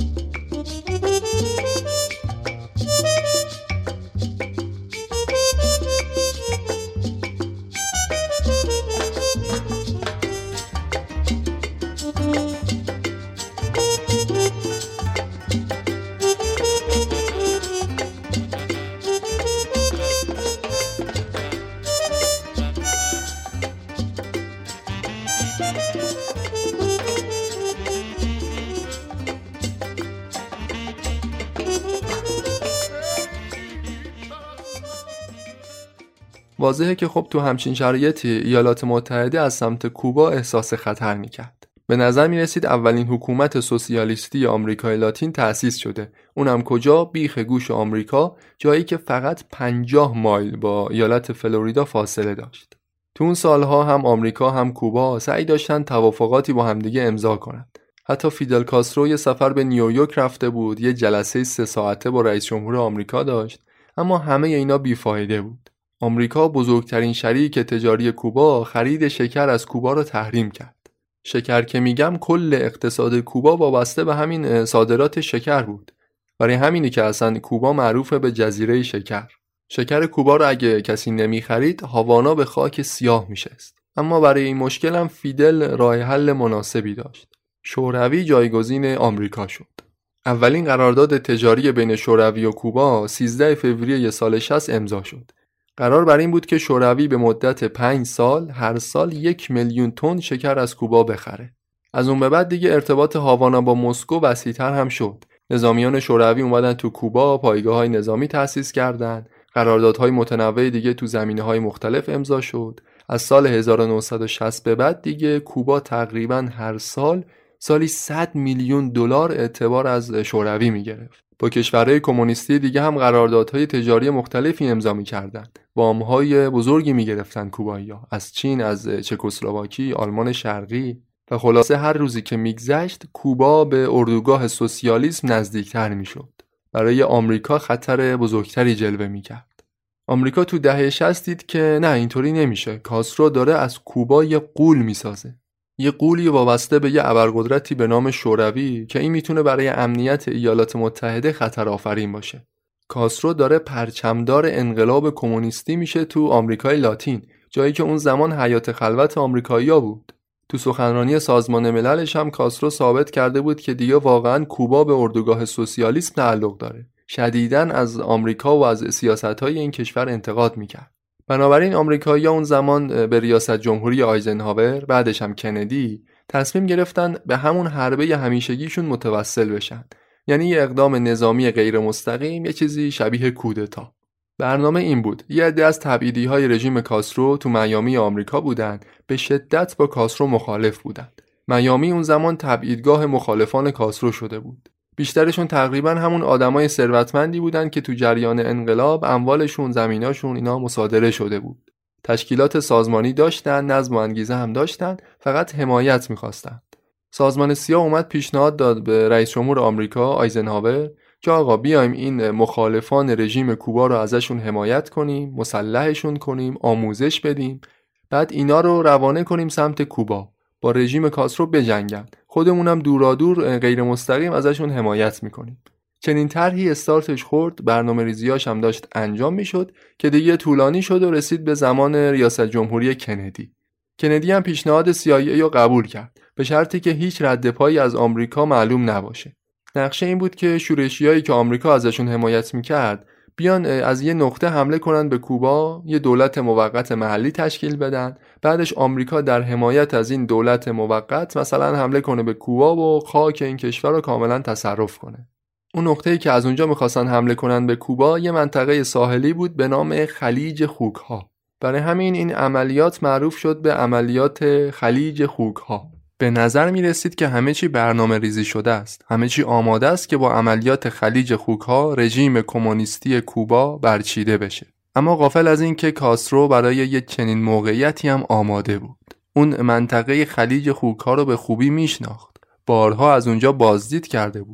واضحه که خب تو همچین شرایطی ایالات متحده از سمت کوبا احساس خطر میکرد. به نظر میرسید اولین حکومت سوسیالیستی آمریکای لاتین تأسیس شده. اونم کجا؟ بیخ گوش آمریکا، جایی که فقط پنجاه مایل با ایالت فلوریدا فاصله داشت. تو اون سالها هم آمریکا هم کوبا سعی داشتن توافقاتی با همدیگه امضا کنند. حتی فیدل کاسترو یه سفر به نیویورک رفته بود، یه جلسه سه ساعته با رئیس جمهور آمریکا داشت، اما همه اینا بیفایده بود. آمریکا بزرگترین شریک تجاری کوبا خرید شکر از کوبا را تحریم کرد. شکر که میگم کل اقتصاد کوبا وابسته به همین صادرات شکر بود. برای همینی که اصلا کوبا معروفه به جزیره شکر. شکر کوبا را اگه کسی نمیخرید، هاوانا به خاک سیاه میشست. اما برای این مشکل هم فیدل راه حل مناسبی داشت. شوروی جایگزین آمریکا شد. اولین قرارداد تجاری بین شوروی و کوبا سیزده فوریه سال شصت امضا شد. قرار بر این بود که شوروی به مدت پنج سال هر سال یک میلیون تن شکر از کوبا بخره. از اون به بعد دیگه ارتباط هاوانا با مسکو وسیع‌تر هم شد. نظامیان شوروی اومدن تو کوبا، پایگاه‌های نظامی تأسیس کردند. قراردادهای متنوع دیگه تو زمینه‌های مختلف امضا شد. از سال هزار و نهصد و شصت به بعد دیگه کوبا تقریباً هر سال سالی صد میلیون دلار اعتبار از شوروی می‌گرفت. با کشورهای کمونیستی دیگه هم قراردادهای تجاری مختلفی امضا می‌کردند. وام‌های بزرگی می‌گرفتن کوبایی‌ها، از چین، از چکسلواکی، آلمان شرقی، و خلاصه هر روزی که میگذشت کوبا به اردوگاه سوسیالیسم نزدیکتر میشد. برای آمریکا خطر بزرگتری جلوه میکرد. آمریکا تو دهه شصت دید که نه، اینطوری نمیشه. کاسترو داره از کوبا یه غول میسازه. یه غولی وابسته به یه ابرقدرتی به نام شوروی که این میتونه برای امنیت ایالات متحده خطر آفرین باشه. کاسترو داره پرچمدار انقلاب کمونیستی میشه تو آمریکای لاتین، جایی که اون زمان حیات خلوت آمریکایی‌ها بود. تو سخنرانی سازمان مللش هم کاسترو ثابت کرده بود که دیگه واقعاً کوبا به اردوگاه سوسیالیسم تعلق داره. شدیداً از آمریکا و از سیاست‌های این کشور انتقاد میکرد. بنابراین آمریکایی‌ها اون زمان به ریاست جمهوری آیزنهاور، بعدش هم کندی، تصمیم گرفتن به همون حربه همیشگیشون متوسل بشن. یعنی یه اقدام نظامی غیر مستقیم، یه چیزی شبیه کودتا. برنامه این بود: یه عده از تبعیدی‌های رژیم کاسترو تو میامی آمریکا بودن، به شدت با کاسترو مخالف بودن. میامی اون زمان تبعیدگاه مخالفان کاسترو شده بود. بیشترشون تقریبا همون آدمای ثروتمندی بودن که تو جریان انقلاب اموالشون، زمیناشون اینا مصادره شده بود. تشکیلات سازمانی داشتن، نظم و انگیزه هم داشتن، فقط حمایت می‌خواستن. سازمان سیا اومد پیشنهاد داد به رئیس جمهور آمریکا آیزنهاور که آقا بیایم این مخالفان رژیم کوبا رو ازشون حمایت کنیم، مسلحشون کنیم، آموزش بدیم، بعد اینا رو روانه کنیم سمت کوبا، با رژیم کاسترو بجنگن، خودمونم دورادور غیر مستقیم ازشون حمایت میکنیم. چنین طرحی استارتش خورد، برنامه ریزیاش هم داشت انجام میشد که دیگه طولانی شد و رسید به زمان ریاست جمهوری کندی. کندی هم پیشنهاد سی آی ای رو قبول کرد، به شرطی که هیچ رد پایی از آمریکا معلوم نباشه. نقشه این بود که شورشیایی که آمریکا ازشون حمایت میکرد بیان از یه نقطه حمله کنن به کوبا، یه دولت موقت محلی تشکیل بدن، بعدش آمریکا در حمایت از این دولت موقت مثلا حمله کنه به کوبا و خاک این کشور رو کاملا تصرف کنه. اون نقطه‌ای که از اونجا میخواستن حمله کنن به کوبا یه منطقه ساحلی بود به نام خلیج خوک‌ها. برای همین این عملیات معروف شد به عملیات خلیج خوک‌ها. به نظر می رسید که همه چی برنامه ریزی شده است. همه چی آماده است که با عملیات خلیج خوک‌ها رژیم کمونیستی کوبا برچیده بشه. اما غافل از این که کاسترو برای یک چنین موقعیتی هم آماده بود. اون منطقه خلیج خوک‌ها رو به خوبی میشناخت. بارها از اونجا بازدید کرده بود.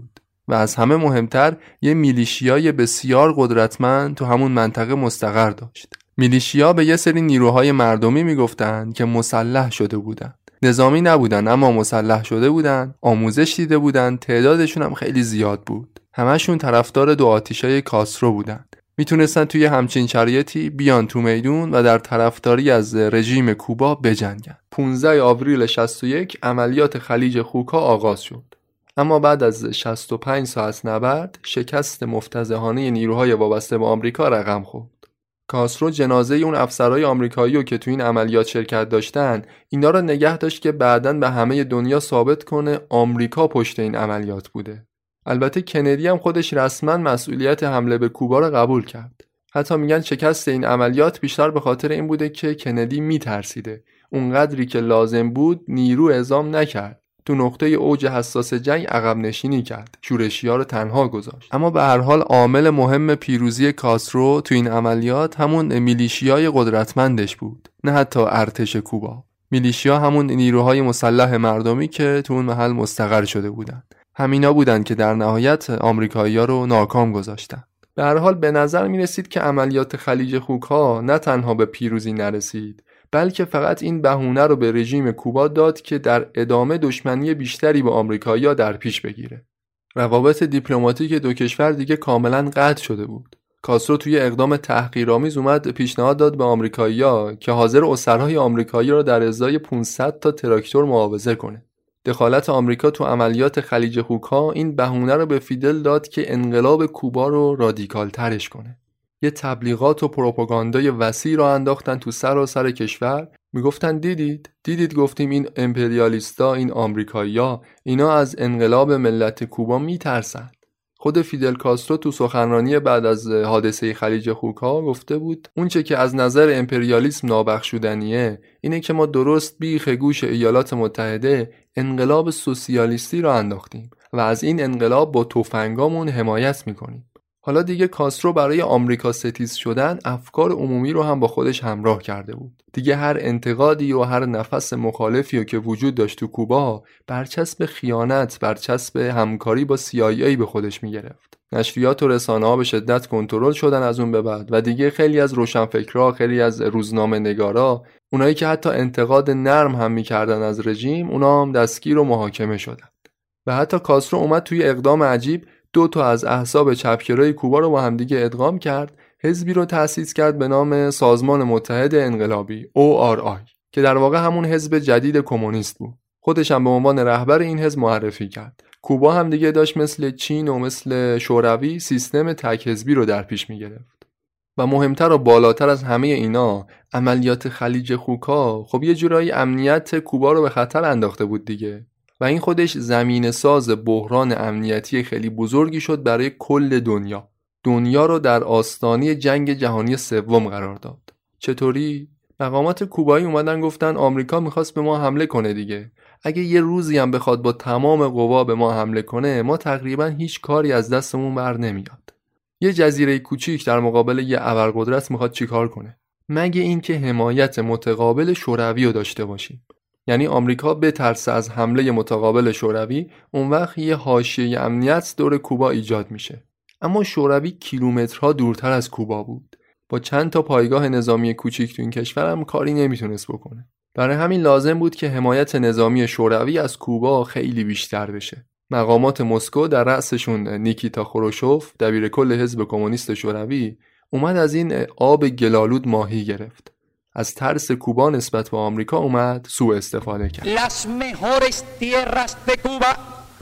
و از همه مهمتر یه میلیشیای بسیار قدرتمند تو همون منطقه مستقر داشت. میلیشیا به یه سری نیروهای مردمی میگفتن که مسلح شده بودن. نظامی نبودن اما مسلح شده بودن، آموزش دیده بودن، تعدادشون هم خیلی زیاد بود. همشون طرفدار دو آتیشای کاسترو بودن. میتونستن توی همچین شرایطی بیان تو میدون و در طرفداری از رژیم کوبا بجنگن. پانزده آوریل شصت و یک عملیات خلیج خوکا آغاز شد. اما بعد از شصت و پنج ساعت نبرد شکست مفتضحانه نیروهای وابسته به آمریکا رقم خورد. کاسترو جنازه اون افسرهای آمریکایی که تو این عملیات شرکت داشتن اینا رو نگه داشت که بعداً به همه دنیا ثابت کنه آمریکا پشت این عملیات بوده. البته کندی هم خودش رسما مسئولیت حمله به کوبا رو قبول کرد. حتی میگن شکست این عملیات بیشتر به خاطر این بوده که کندی میترسیده. اونقدری که لازم بود نیرو اعزام نکرد. تو نقطه اوج حساس جنگ عقب نشینی کرد. شورشی‌ها رو تنها گذاشت. اما به هر حال عامل مهم پیروزی کاسترو تو این عملیات همون میلیشیای قدرتمندش بود، نه حتی ارتش کوبا. میلیشیا همون نیروهای مسلح مردمی که تو اون محل مستقر شده بودن. همینا بودن که در نهایت آمریکایی‌ها رو ناکام گذاشتن. به هر حال به نظر می رسید که عملیات خلیج خوک‌ها نه تنها به پیروزی نرسید، بلکه فقط این بهونه رو به رژیم کوبا داد که در ادامه دشمنی بیشتری با آمریکایی‌ها در پیش بگیره. روابط دیپلماتیک دو کشور دیگه کاملا قطع شده بود. کاسترو توی اقدام تحقیرآمیز اومد پیشنهاد داد به آمریکایی‌ها که حاضر اسرهای آمریکایی رو در ازای پانصد تا تراکتور معاوضه کنه. دخالت آمریکا تو عملیات خلیج خوک‌ها این بهونه رو به فیدل داد که انقلاب کوبا رو رادیکال ترش کنه. یه تبلیغات و پروپاگاندای وسیع رو انداختن تو سراسر کشور. میگفتن دیدید دیدید گفتیم این امپریالیستا، این آمریکایی‌ها، اینا از انقلاب ملت کوبا میترسن. خود فیدل کاسترو تو سخنرانی بعد از حادثه خلیج خوک‌ها گفته بود اون چه که از نظر امپریالیسم نابخشودنیه اینه که ما درست بیخ گوش ایالات متحده انقلاب سوسیالیستی رو انداختیم و از این انقلاب با تفنگامون حمایت میکنیم. حالا دیگه کاسترو برای آمریکا ستیز شدن افکار عمومی رو هم با خودش همراه کرده بود. دیگه هر انتقادی و هر نفس مخالفی رو که وجود داشت تو کوبا برچسب خیانت، برچسب همکاری با سی آی ای به خودش میگرفت. نشریات و رسانه‌ها به شدت کنترل شدن از اون به بعد و دیگه خیلی از روشنفکرها، خیلی از روزنامه‌نگارا، اونایی که حتی انتقاد نرم هم میکردن از رژیم، اونا هم دستگیر و محاکمه شدن. و حتی کاسترو اومد توی اقدام عجیب دو تا از احزاب چپگرای کوبا رو با همدیگه ادغام کرد، حزبی رو تأسیس کرد به نام سازمان متحد انقلابی او آر آی که در واقع همون حزب جدید کمونیست بود. خودش هم به عنوان رهبر این حزب معرفی کرد. کوبا هم دیگه داشت مثل چین و مثل شوروی سیستم تک حزبی رو در پیش می‌گرفت. و مهمتر و بالاتر از همه اینا عملیات خلیج خوکا خب یه جورایی امنیت کوبا رو به خطر انداخته بود دیگه. و این خودش زمینه ساز بحران امنیتی خیلی بزرگی شد برای کل دنیا. دنیا رو در آستانه جنگ جهانی سوم قرار داد. چطوری؟ مقامات کوبایی اومدن گفتن آمریکا میخواست به ما حمله کنه دیگه. اگه یه روزی هم بخواد با تمام قوا به ما حمله کنه، ما تقریبا هیچ کاری از دستمون بر نمیاد. یه جزیره کوچیک در مقابل یه ابرقدرت میخواد چیکار کنه؟ مگه اینکه حمایت متقابل شوروی رو داشته باشیم. یعنی آمریکا بترسه از حمله متقابل شوروی، اون وقت یه حاشیه امنیت دور کوبا ایجاد میشه. اما شوروی کیلومترها دورتر از کوبا بود. با چند تا پایگاه نظامی کوچیک تو این کشور هم کاری نمیتونست بکنه. برای همین لازم بود که حمایت نظامی شوروی از کوبا خیلی بیشتر بشه. مقامات مسکو در رأسشون نیکیتا خروشوف، دبیرکل حزب کمونیست شوروی، اومد از این آب گلالود ماهی گرفت. از ترس کوبا نسبت به آمریکا اومد سوء استفاده کرد. Las mejores tierras de Cuba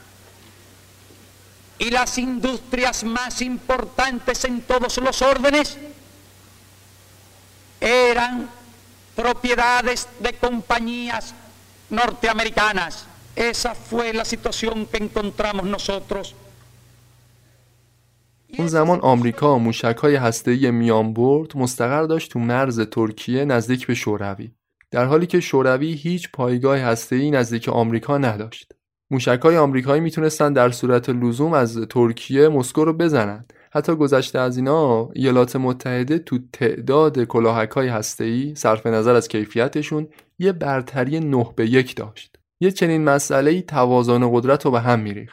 y las industrias más importantes en todos los órdenes eran propiedades de compañías norteamericanas. Esa fue la situación que encontramos nosotros. اون زمان آمریکا موشک‌های هسته‌ای میانبرد مستقر داشت تو مرز ترکیه نزدیک به شوروی، در حالی که شوروی هیچ پایگاه هسته‌ای نزدیک آمریکا نداشت. موشک‌های آمریکایی میتونستن در صورت لزوم از ترکیه مسکو رو بزنن. حتی گذشته از اینا ایالات متحده تو تعداد کلاهک‌های هسته‌ای صرف نظر از کیفیتشون یه برتری نه به یک داشت. یه چنین مسئله‌ای توازن قدرت رو به هم می‌ریخت.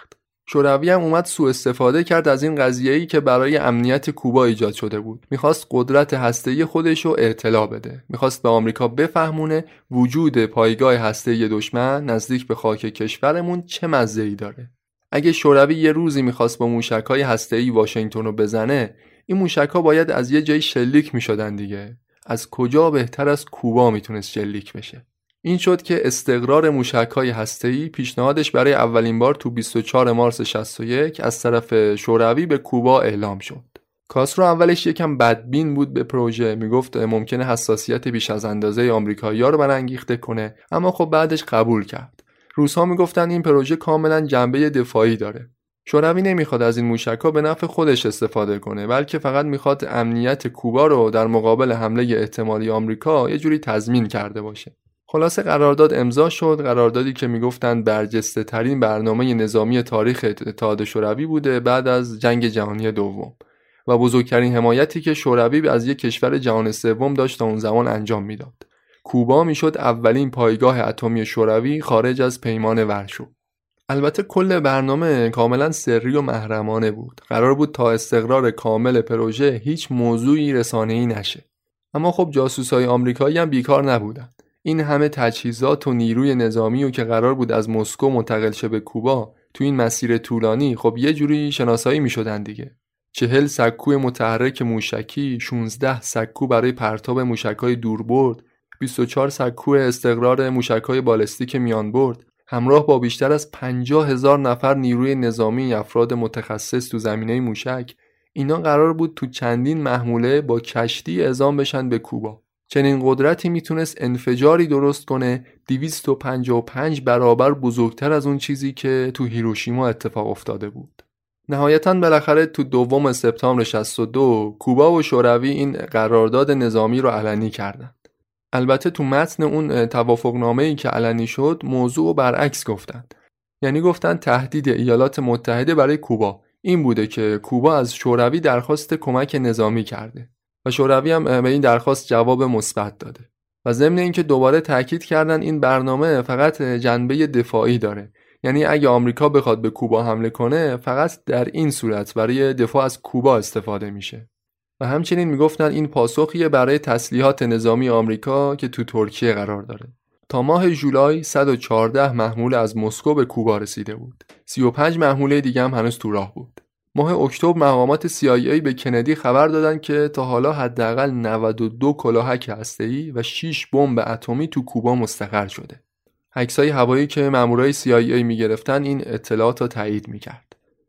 شوروی هم اومد سوء استفاده کرد از این قضیه‌ای که برای امنیت کوبا ایجاد شده بود. میخواست قدرت هسته‌ای خودش رو اطلاع بده. میخواست به آمریکا بفهمونه وجود پایگاه هسته‌ای دشمن نزدیک به خاک کشورمون چه مزه‌ای داره. اگه شوروی یه روزی میخواست با موشک‌های هسته‌ای واشنگتن رو بزنه، این موشک‌ها باید از یه جایی شلیک میشدن دیگه. از کجا بهتر از کوبا میتونست شلیک بشه؟ این شد که استقرار موشک‌های هسته‌ای پیشنهادش برای اولین بار تو بیست و چهارم مارس شصت و یک از طرف شوروی به کوبا اعلام شد. کاسترو اولش یکم بدبین بود به پروژه، میگفت ممکنه حساسیت بیش از اندازه آمریکایی‌ها رو برانگیخته کنه، اما خب بعدش قبول کرد. روس‌ها میگفتن این پروژه کاملا جنبه دفاعی داره. شوروی نمیخواد از این موشک‌ها به نفع خودش استفاده کنه، بلکه فقط میخواد امنیت کوبا رو در مقابل حمله احتمالی آمریکا یه جوری تضمین کرده باشه. خلاصه قرارداد امضا شد، قراردادی که میگفتن برجسته ترین برنامه نظامی تاریخ اتحاد شوروی بوده بعد از جنگ جهانی دوم و بزرگترین حمایتی که شوروی از یک کشور جهان سوم داشت تا اون زمان انجام میداد. کوبا میشد اولین پایگاه اتمی شوروی خارج از پیمان ورشو. البته کل برنامه کاملا سری و محرمانه بود. قرار بود تا استقرار کامل پروژه هیچ موضوعی رسانه‌ای نشه. اما خب جاسوسای آمریکایی هم بیکار نبودن. این همه تجهیزات و نیروی نظامی و که قرار بود از مسکو منتقل شه به کوبا تو این مسیر طولانی، خب یه جوری شناسایی میشدن دیگه. چهل سکوی متحرک موشکی، شانزده سکو برای پرتاب موشک‌های دوربرد، بیست و چهار سکو استقرار موشک‌های بالستیک میانبرد، همراه با بیشتر از پنجاه هزار نفر نیروی نظامی افراد متخصص تو زمینه موشک، اینا قرار بود تو چندین محموله با کشتی اعزام بشن به کوبا. چنین قدرتی میتونست انفجاری درست کنه دویست و پنجاه و پنج برابر بزرگتر از اون چیزی که تو هیروشیما اتفاق افتاده بود. نهایتاً بالاخره تو دوم سپتامبر شصت و دو کوبا و شوروی این قرارداد نظامی رو علنی کردند. البته تو متن اون توافقنامه‌ای که علنی شد موضوع برعکس گفتند. یعنی گفتند تهدید ایالات متحده برای کوبا این بوده که کوبا از شوروی درخواست کمک نظامی کرده و شوروی هم به این درخواست جواب مثبت داده. و ضمن اینکه دوباره تاکید کردن این برنامه فقط جنبه دفاعی داره. یعنی اگه آمریکا بخواد به کوبا حمله کنه فقط در این صورت برای دفاع از کوبا استفاده میشه. و همچنین میگفتن این پاسخیه برای تسلیحات نظامی آمریکا که تو ترکیه قرار داره. تا ماه ژولای صد و چهارده محموله از مسکو به کوبا رسیده بود. سی و پنج محموله دیگه هم هنوز تو راه بود. ماه اکتبر مقامات سی آی ای به کندی خبر دادن که تا حالا حداقل نود و دو کلاهک هسته‌ای و شش بمب اتمی تو کوبا مستقر شده. عکسای هوایی که مامورای سی آی ای میگرفتن این اطلاعات رو تایید میکرد.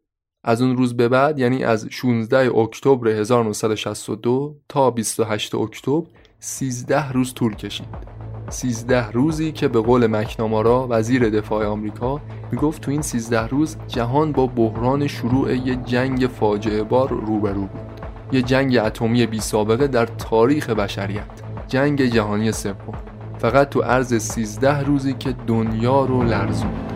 از اون روز به بعد، یعنی از شانزده اکتبر هزار و نهصد و شصت و دو تا بیست و هشتم اکتبر، سیزده روز طول کشید. سیزده روزی که به قول مکنامارا وزیر دفاع آمریکا میگفت تو این سیزده روز جهان با بحران شروع یه جنگ فاجعه بار روبرو بود. یه جنگ اتمی بی سابقه در تاریخ بشریت. جنگ جهانی سوم. فقط تو عرض سیزده روزی که دنیا رو لرزوند.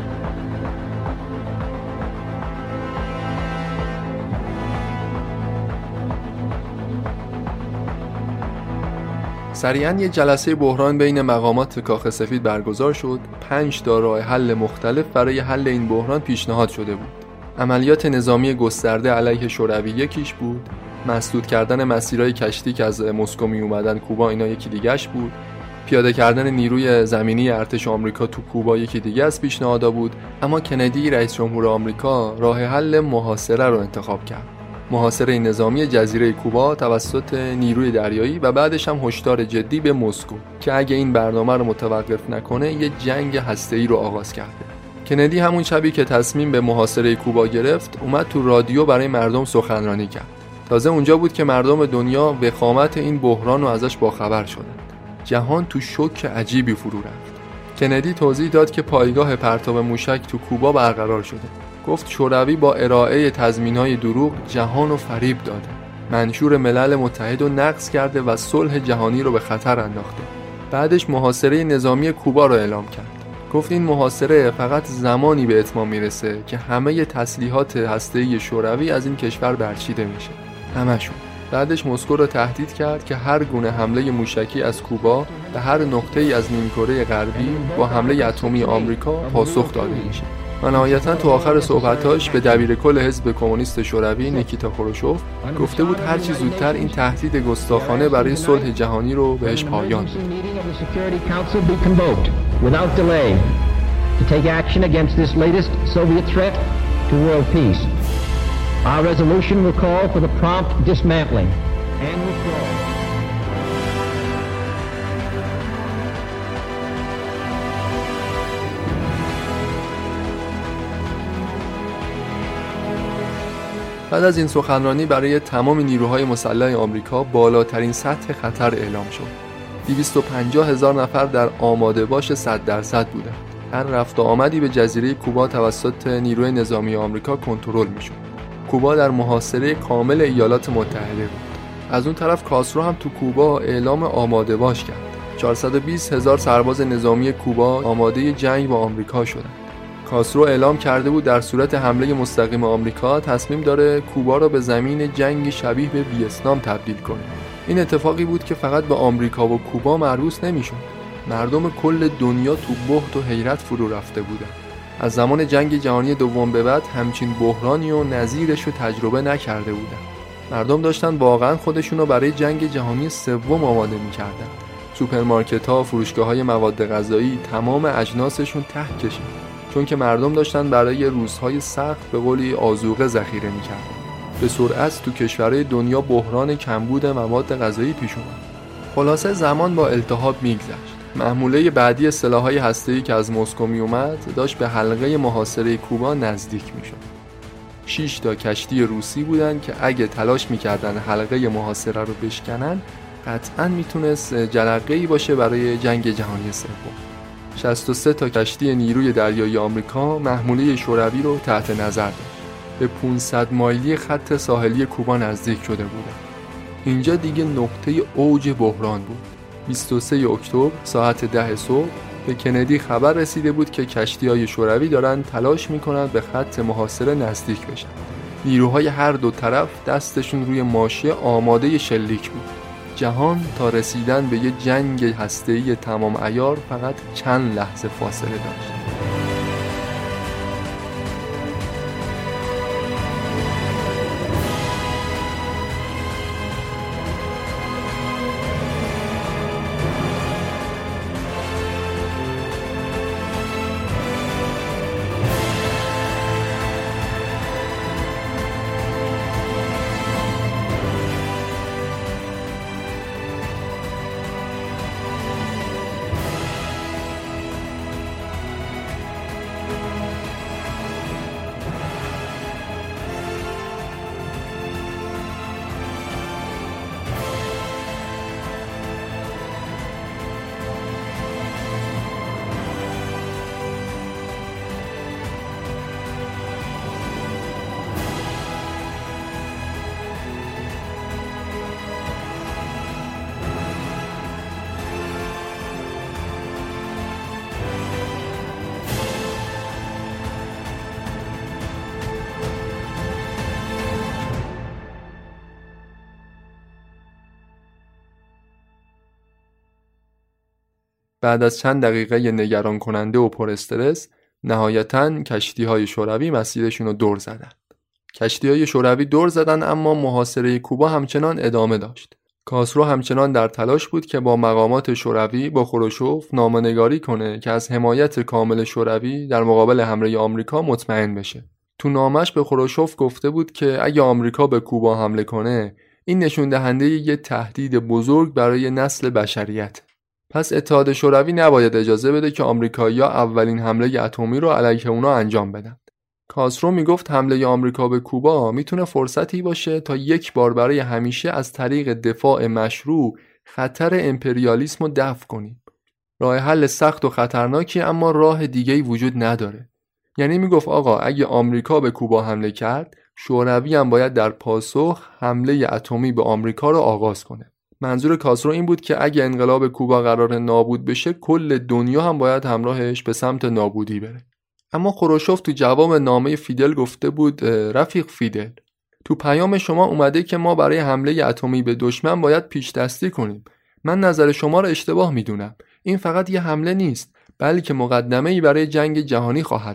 سریعاً یه جلسه بحران بین مقامات کاخ سفید برگزار شد. پنج تا راه حل مختلف برای حل این بحران پیشنهاد شده بود. عملیات نظامی گسترده علیه شوروی یکیش بود. مسدود کردن مسیرهای کشتی که از مسکو می اومدن کوبا اینا یکی دیگه‌اش بود. پیاده کردن نیروی زمینی ارتش آمریکا تو کوبا یکی دیگه از پیشنهادها بود. اما کندی رئیس جمهور آمریکا راه حل محاصره رو انتخاب کرد. محاصره نظامی جزیره کوبا توسط نیروی دریایی و بعدش هم هشدار جدی به مسکو که اگه این برنامه رو متوقف نکنه یه جنگ هسته‌ای رو آغاز کرده. کندی همون شبی که تصمیم به محاصره کوبا گرفت اومد تو رادیو برای مردم سخنرانی کرد. تازه اونجا بود که مردم دنیا وخامت این بحران رو ازش باخبر شدند. جهان تو شوک عجیبی فرو رفت. کندی توضیح داد که پایگاه پرتاب موشک تو کوبا برقرار شده. گفت شوروی با ارائه تضمین‌های دروغ جهان رو فریب داده. منشور ملل متحد رو نقض کرده و صلح جهانی رو به خطر انداخته. بعدش محاصره نظامی کوبا رو اعلام کرد. گفت این محاصره فقط زمانی به اتمام میرسه که همه تسلیحات هسته‌ای شوروی از این کشور برچیده میشه. همشون. بعدش مسکو رو تهدید کرد که هر گونه حمله موشکی از کوبا به هر نقطه‌ای از نیمکره غربی با حمله اتمی آمریکا پاسخ داده میشه. و نهایتاً تو آخر صحبتاش به دبیرکل حزب کمونیست شوروی نیکیتا خروشوف گفته بود هر چی زودتر این تهدید گستاخانه برای صلح جهانی رو بهش پایان بده. Our resolution will call for the prompt dismantling and withdrawal. بعد از این سخنرانی برای تمام نیروهای مسلح آمریکا بالاترین سطح خطر اعلام شد. دویست و پنجاه هزار نفر در آماده باش صد درصد بودند. هر رفت و آمدی به جزیره کوبا توسط نیروی نظامی آمریکا کنترل می‌شد. کوبا در محاصره کامل ایالات متحده بود. از اون طرف کاسترو هم تو کوبا اعلام آماده باش کرد. چهارصد و بیست هزار سرباز نظامی کوبا آماده جنگ با آمریکا شدند. کاسترو اعلام کرده بود در صورت حمله مستقیم آمریکا تصمیم داره کوبا را به زمین جنگ شبیه به ویتنام تبدیل کنه. این اتفاقی بود که فقط به آمریکا و کوبا مربوط نمیشد. مردم کل دنیا تو بهت و حیرت فرو رفته بودند. از زمان جنگ جهانی دوم به بعد همچین بحرانی و نظیرش رو تجربه نکرده بودن. مردم داشتن واقعا خودشون رو برای جنگ جهانی سوم آماده می‌کردن. سوپرمارکت‌ها، فروشگاه‌های مواد غذایی تمام اجناسشون ته کشید. چون که مردم داشتن برای روزهای سخت به قولی آذوقه ذخیره می‌کردن. به سرعت تو کشورهای دنیا بحران کمبود مواد غذایی پیش اومد. خلاصه زمان با التهاب می‌گذشت. محموله بعدی سلاح‌های هسته‌ای که از مسکو می اومد داشت به حلقه محاصره کوبا نزدیک می‌شد. شش تا کشتی روسی بودن که اگه تلاش می‌کردن حلقه محاصره رو بشکنن قطعاً میتونست جرقه‌ای باشه برای جنگ جهانی سوم. شصت و سه تا کشتی نیروی دریایی آمریکا محموله شوروی رو تحت نظر داشت. به پانصد مایلی خط ساحلی کوبا نزدیک شده بودن. اینجا دیگه نقطه اوج بحران بود. بیست و سوم اکتبر ساعت ده صبح به کندی خبر رسیده بود که کشتی‌های شوروی دارن تلاش می‌کنند به خط محاصره نزدیک بشن. نیروهای هر دو طرف دستشون روی ماشه آماده شلیک بود. جهان تا رسیدن به یه جنگ هسته‌ای تمام عیار فقط چند لحظه فاصله داشت. بعد از چند دقیقه نگران کننده و پر استرس نهایتاً کشتی‌های شوروی مسیرشون رو دور زدن. کشتی‌های شوروی دور زدن اما محاصره کوبا همچنان ادامه داشت. کاسترو همچنان در تلاش بود که با مقامات شوروی با خروشوف نامه‌نگاری کنه که از حمایت کامل شوروی در مقابل حمله آمریکا مطمئن بشه. تو نامش به خروشوف گفته بود که اگه آمریکا به کوبا حمله کنه این نشون دهنده یه تهدید بزرگ برای نسل بشریت. پس اتحاد شوروی نباید اجازه بده که آمریکایی‌ها اولین حمله اتمی رو علیه اونا انجام بدن. کاسترو میگفت حمله آمریکا به کوبا میتونه فرصتی باشه تا یک بار برای همیشه از طریق دفاع مشروع خطر امپریالیسم رو دفع کنیم. راه حل سخت و خطرناکی اما راه دیگه‌ای وجود نداره. یعنی میگفت آقا اگه آمریکا به کوبا حمله کرد، شوروی هم باید در پاسخ حمله اتمی به آمریکا رو آغاز کنه. منظور کاسترو این بود که اگه انقلاب کوبا قرار نابود بشه، کل دنیا هم باید همراهش به سمت نابودی بره. اما خروشوف تو جواب نامه فیدل گفته بود رفیق فیدل، تو پیام شما اومده که ما برای حمله اتمی به دشمن باید پیش دستی کنیم. من نظر شما رو اشتباه میدونم. این فقط یه حمله نیست، بلکه مقدمه‌ای برای جنگ جهانی خواهد بود.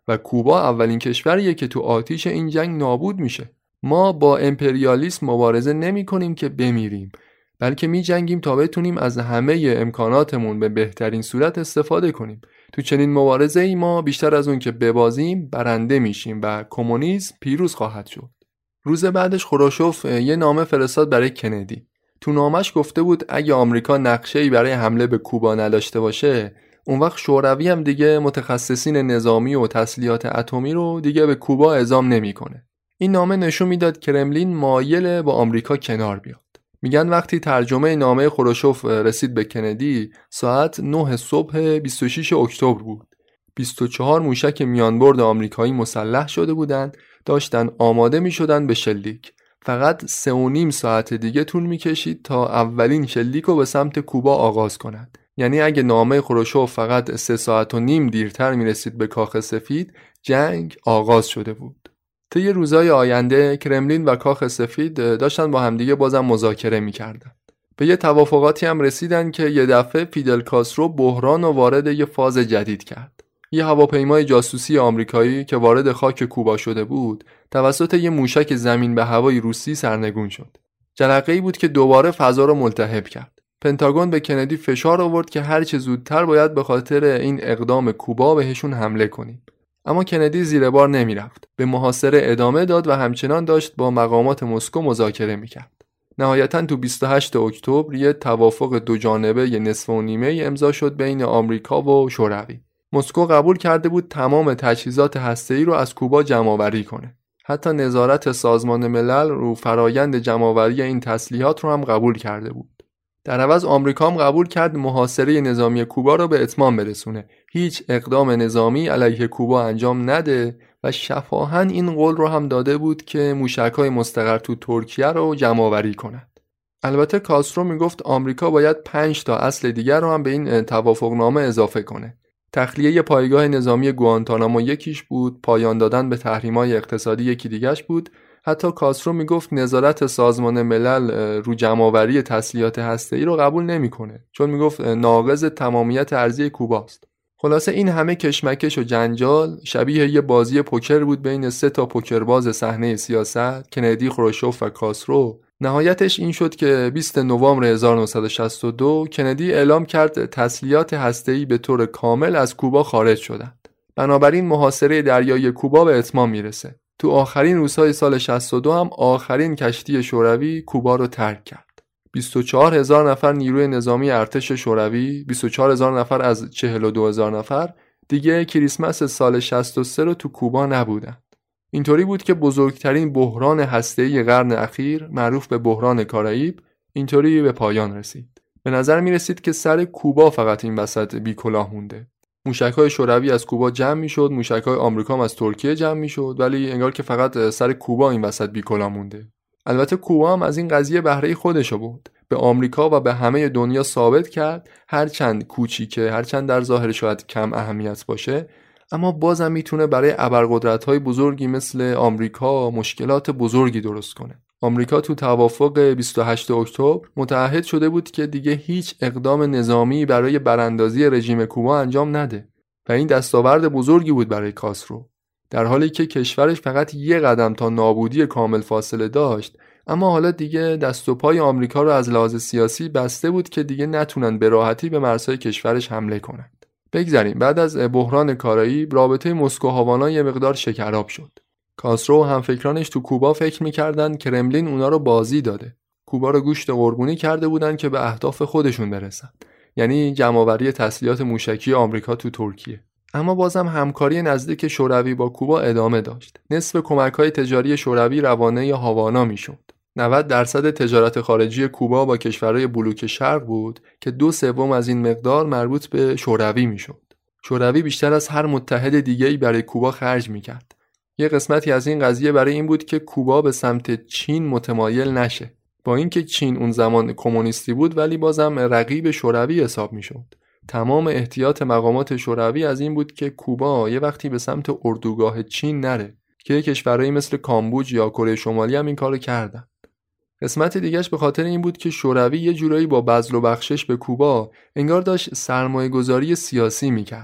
و کوبا اولین کشوریه که تو آتیش این جنگ نابود میشه. ما با امپریالیسم مبارزه نمی کنیم که بمیریم، بلکه می جنگیم تا بتونیم از همه امکاناتمون به بهترین صورت استفاده کنیم. تو چنین مبارزه ای ما بیشتر از اون که ببازیم برنده میشیم و کمونیسم پیروز خواهد شد. روز بعدش خروشوف یه نامه فرستاد برای کندی. تو نامش گفته بود اگه آمریکا نقشه‌ای برای حمله به کوبا نداشته باشه، اون وقت شوروی هم دیگه متخصصین نظامی و تسلیحات اتمی رو دیگه به کوبا اعزام نمیکنه. این نامه نشون میداد کرملین مایل با آمریکا کنار بیاد. میگن وقتی ترجمه نامه خروشوف رسید به کندی ساعت نه صبح بیست و شش اکتبر بود. بیست و چهار موشک میانبرد آمریکایی مسلح شده بودند، داشتن آماده میشدن به شلیک. فقط سه و نیم ساعت دیگه طول میکشید تا اولین شلیک رو به سمت کوبا آغاز کنند. یعنی اگه نامه خروشوف فقط سه ساعت و نیم دیرتر میرسید به کاخ سفید، جنگ آغاز شده بود. طی روزهای آینده کرملین و کاخ سفید داشتن با همدیگه بازم مذاکره میکردن. به یه توافقاتی هم رسیدن که یه دفعه فیدل کاسترو بحران و وارد یه فاز جدید کرد. یه هواپیمای جاسوسی آمریکایی که وارد خاک کوبا شده بود، توسط یه موشک زمین به هوای روسی سرنگون شد. جرقه‌ای بود که دوباره فضا رو ملتهب کرد. پنتاگون به کندی فشار آورد که هر چه زودتر باید به خاطر این اقدام کوبا بهشون حمله کنیم. اما کندی زیر بار نمی رفت. به محاصره ادامه داد و همچنان داشت با مقامات مسکو مذاکره می کرد. نهایتاً تو بیست و هشت اکتبر یه توافق دو جانبه یه نصف و نیمه امضا شد بین آمریکا و شوروی. مسکو قبول کرده بود تمام تجهیزات هسته‌ای رو از کوبا جمع‌آوری کنه. حتی نظارت سازمان ملل رو فرایند جمع‌آوری این تسلیحات رو هم قبول کرده بود. در عوض آمریکا هم قبول کرد محاصره نظامی کوبا رو به اتمام برسونه، هیچ اقدام نظامی علیه کوبا انجام نده و شفاهاً این قول رو هم داده بود که موشک‌های مستقر تو ترکیه رو جمع‌آوری کند. البته کاسترو میگفت آمریکا باید پنج تا اصل دیگر رو هم به این توافقنامه اضافه کنه. تخلیه پایگاه نظامی گوانتانامو یکیش بود، پایان دادن به تحریم‌های اقتصادی یکی دیگه‌اش بود. حتی کاسترو میگفت نظارت سازمان ملل رو جمع‌آوری تسلیحات هسته‌ای رو قبول نمی‌کنه، چون میگفت ناقض تمامیت ارضی کوباست. خلاصه این همه کشمکش و جنجال شبیه یه بازی پوکر بود بین سه تا پوکرباز صحنه سیاست، کندی، خروشوف و کاسترو. نهایتش این شد که بیست نوامبر هزار و نهصد و شصت و دو کندی اعلام کرد تسلیحات هسته‌ای به طور کامل از کوبا خارج شدند. بنابراین محاصره دریایی کوبا به اتمام میرسه. تو آخرین روزهای سال شصت و دو هم آخرین کشتی شوروی کوبا رو ترک کرد. بیست و چهار هزار نفر نیروی نظامی ارتش شوروی، بیست و چهار هزار نفر از چهل و دو هزار نفر دیگه کریسمس سال شصت و سه رو تو کوبا نبودن. اینطوری بود که بزرگترین بحران هسته‌ای قرن اخیر، معروف به بحران کارائیب، اینطوری به پایان رسید. به نظر می رسید که سر کوبا فقط این وسط بی‌کلاه مونده. موشک‌های شوروی از کوبا جمع می‌شد، موشک‌های آمریکا هم از ترکیه جمع می‌شد، ولی انگار که فقط سر کوبا این وسط بی‌کلاه مونده. البته کوبا هم از این قضیه بهره خودشو برد. به آمریکا و به همه دنیا ثابت کرد هرچند کوچیکه، هرچند در ظاهر شاید کم اهمیت باشه، اما بازم میتونه برای ابرقدرت‌های بزرگی مثل آمریکا مشکلات بزرگی درست کنه. آمریکا تو توافق بیست و هشت اکتبر متعهد شده بود که دیگه هیچ اقدام نظامی برای براندازی رژیم کوبا انجام نده و این دستاورد بزرگی بود برای کاسترو. در حالی که کشورش فقط یه قدم تا نابودی کامل فاصله داشت، اما حالا دیگه دست و پای آمریکا رو از لحاظ سیاسی بسته بود که دیگه نتونن به راحتی به مرزهای کشورش حمله کنن. بگذاریم بعد از بحران کارائیب رابطه مسکو هاوانا یه مقدار شکراب شد. کاسترو و همفکرانش تو کوبا فکر می‌کردن کرملین اونا رو بازی داده. کوبا رو گوشت قربونی کرده بودن که به اهداف خودشون برسن. یعنی جمع‌آوری تسلیحات موشکی آمریکا تو ترکیه. اما بازم همکاری نزدیک شوروی با کوبا ادامه داشت. نصف کمک‌های تجاری شوروی روانه هاوانا میشد. نود درصد تجارت خارجی کوبا با کشورهای بلوک شرق بود که دو سوم از این مقدار مربوط به شوروی میشد. شوروی بیشتر از هر متحد دیگه‌ای برای کوبا خرج میکرد. یه قسمتی از این قضیه برای این بود که کوبا به سمت چین متمایل نشه. با اینکه چین اون زمان کمونیستی بود ولی بازم رقیب شوروی حساب میشد. تمام احتیاط مقامات شوروی از این بود که کوبا یه وقتی به سمت اردوگاه چین نره که کشورهایی مثل کامبوج یا کره شمالی هم این کارو کردن. قسمت دیگهش به خاطر این بود که شوروی یه جورایی با بذل و بخشش به کوبا انگار داشت سرمایه‌گذاری سیاسی میکرد.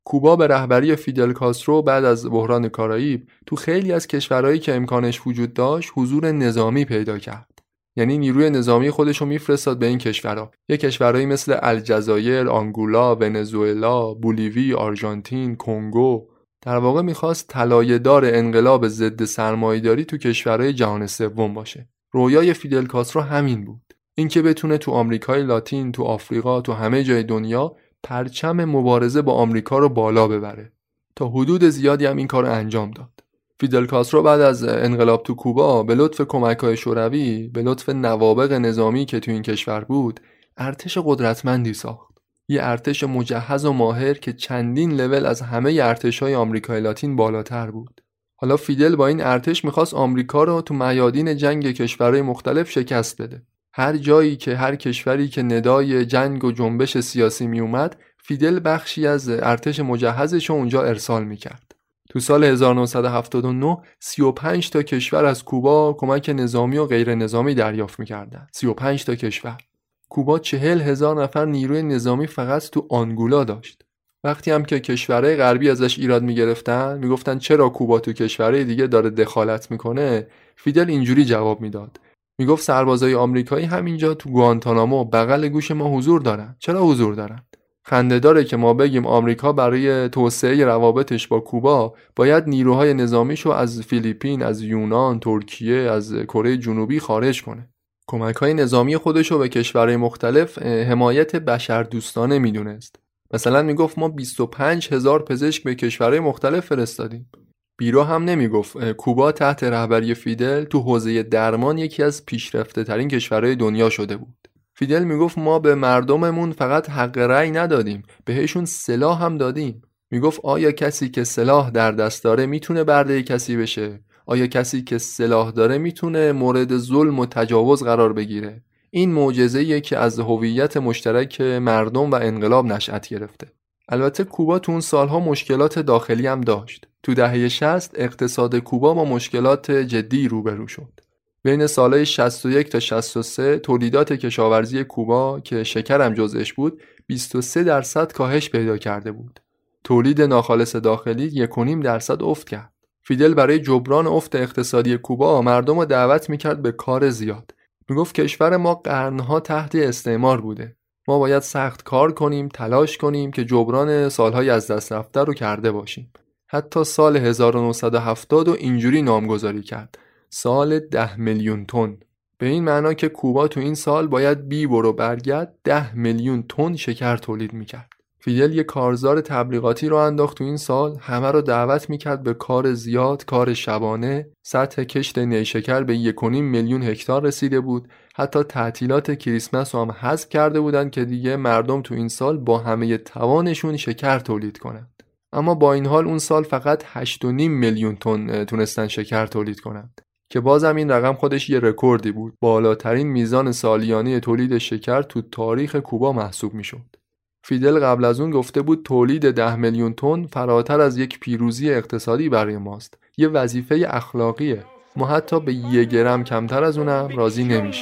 کوبا به رهبری فیدل کاسترو بعد از بحران کارائیب تو خیلی از کشورهایی که امکانش وجود داشت حضور نظامی پیدا کرد. یعنی نیروی نظامی خودشو میفرستاد به این کشورها. یه کشورهایی مثل الجزایر، آنگولا، ونزوئلا، بولیوی، آرژانتین، کنگو. در واقع میخواست طلایه‌دار انقلاب ضد سرمایه‌داری تو کشورهای جهان سوم باشه. رویای فیدل کاسترو همین بود. اینکه بتونه تو آمریکای لاتین، تو آفریقا، تو همه جای دنیا پرچم مبارزه با آمریکا رو بالا ببره. تا حدود زیادی هم این کار رو انجام داد. فیدل کاسترو بعد از انقلاب تو کوبا به لطف کمک‌های شوروی، به لطف نوابغ نظامی که تو این کشور بود، ارتش قدرتمندی ساخت. یه ارتش مجهز و ماهر که چندین لول از همه ارتش‌های آمریکای لاتین بالاتر بود. حالا فیدل با این ارتش می‌خواست آمریکا رو تو میادین جنگ کشورهای مختلف شکست بده. هر جایی که هر کشوری که ندای جنگ و جنبش سیاسی می اومد، فیدل بخشی از ارتش مجهزش رو اونجا ارسال می‌کرد. تو سال هزار و نهصد و هفتاد و نه سی و پنج تا کشور از کوبا کمک نظامی و غیر نظامی دریافت می‌کردن. سی و پنج تا کشور. کوبا چهل هزار نفر نیروی نظامی فقط تو آنگولا داشت. وقتی هم که کشورهای غربی ازش ایراد می‌گرفتن، میگفتن چرا کوبا تو کشورهای دیگه داره دخالت میکنه، فیدل اینجوری جواب میداد. میگفت سربازای آمریکایی همینجا تو گوانتانامو بغل گوش ما حضور دارن. چرا حضور دارن؟ خنده داره که ما بگیم آمریکا برای توسعه روابطش با کوبا باید نیروهای نظامیشو از فیلیپین، از یونان، ترکیه، از کره جنوبی خارج کنه. کمک‌های نظامی خودشو به کشورهای مختلف حمایت بشردوستانه میدونست. مثلا میگفت ما بیست و پنج هزار پزشک به کشورهای مختلف فرستادیم. بیرو هم نمیگفت کوبا تحت رهبری فیدل تو حوزه درمان یکی از پیشرفته ترین کشورهای دنیا شده بود. فیدل میگفت ما به مردممون فقط حق رأی ندادیم، بهشون سلاح هم دادیم. میگفت آیا کسی که سلاح در دست داره میتونه برده کسی بشه؟ آیا کسی که سلاح داره میتونه مورد ظلم و تجاوز قرار بگیره؟ این معجزه‌ایه که از هویت مشترک مردم و انقلاب نشأت گرفته. البته کوبا تو اون سالها مشکلات داخلی هم داشت. تو دهه شصت اقتصاد کوبا با مشکلات جدی روبرو شد. بین سالهای شصت و یک تا شصت و سه تولیدات کشاورزی کوبا که شکر هم جزءش بود بیست و سه درصد کاهش پیدا کرده بود. تولید ناخالص داخلی یک و نیم درصد افت کرد. فیدل برای جبران افت اقتصادی کوبا مردم رو دعوت میکرد به کار زیاد. میگفت کشور ما قرنها تحت استعمار بوده. ما باید سخت کار کنیم، تلاش کنیم که جبران سالهای از دست رفته رو کرده باشیم. حتی سال هزار و نهصد و هفتاد و اینجوری نامگذاری کرد. سال ده میلیون تن. به این معنا که کوبا تو این سال باید بی برو برگرد ده میلیون تن شکر تولید میکرد. فیدل یه کارزار تبلیغاتی رو انداخت تو این سال، همه رو دعوت میکرد به کار زیاد، کار شبانه. سطح کشت نیشکر به یک و نیم میلیون هکتار رسیده بود. حتی تعطیلات کریسمس رو هم حذف کرده بودن که دیگه مردم تو این سال با همه توانشون شکر تولید کنند. اما با این حال اون سال فقط هشت و نیم میلیون تن تونستن شکر تولید کنند که بازم این رقم خودش یه رکوردی بود. بالاترین میزان سالیانه تولید شکر تو تاریخ کوبا محسوب میشد. فیدل قبل از اون گفته بود تولید ده میلیون تن فراتر از یک پیروزی اقتصادی برای ماست. یه وظیفه اخلاقیه. ما حتی به یک گرم کمتر از اونم راضی نمیشیم.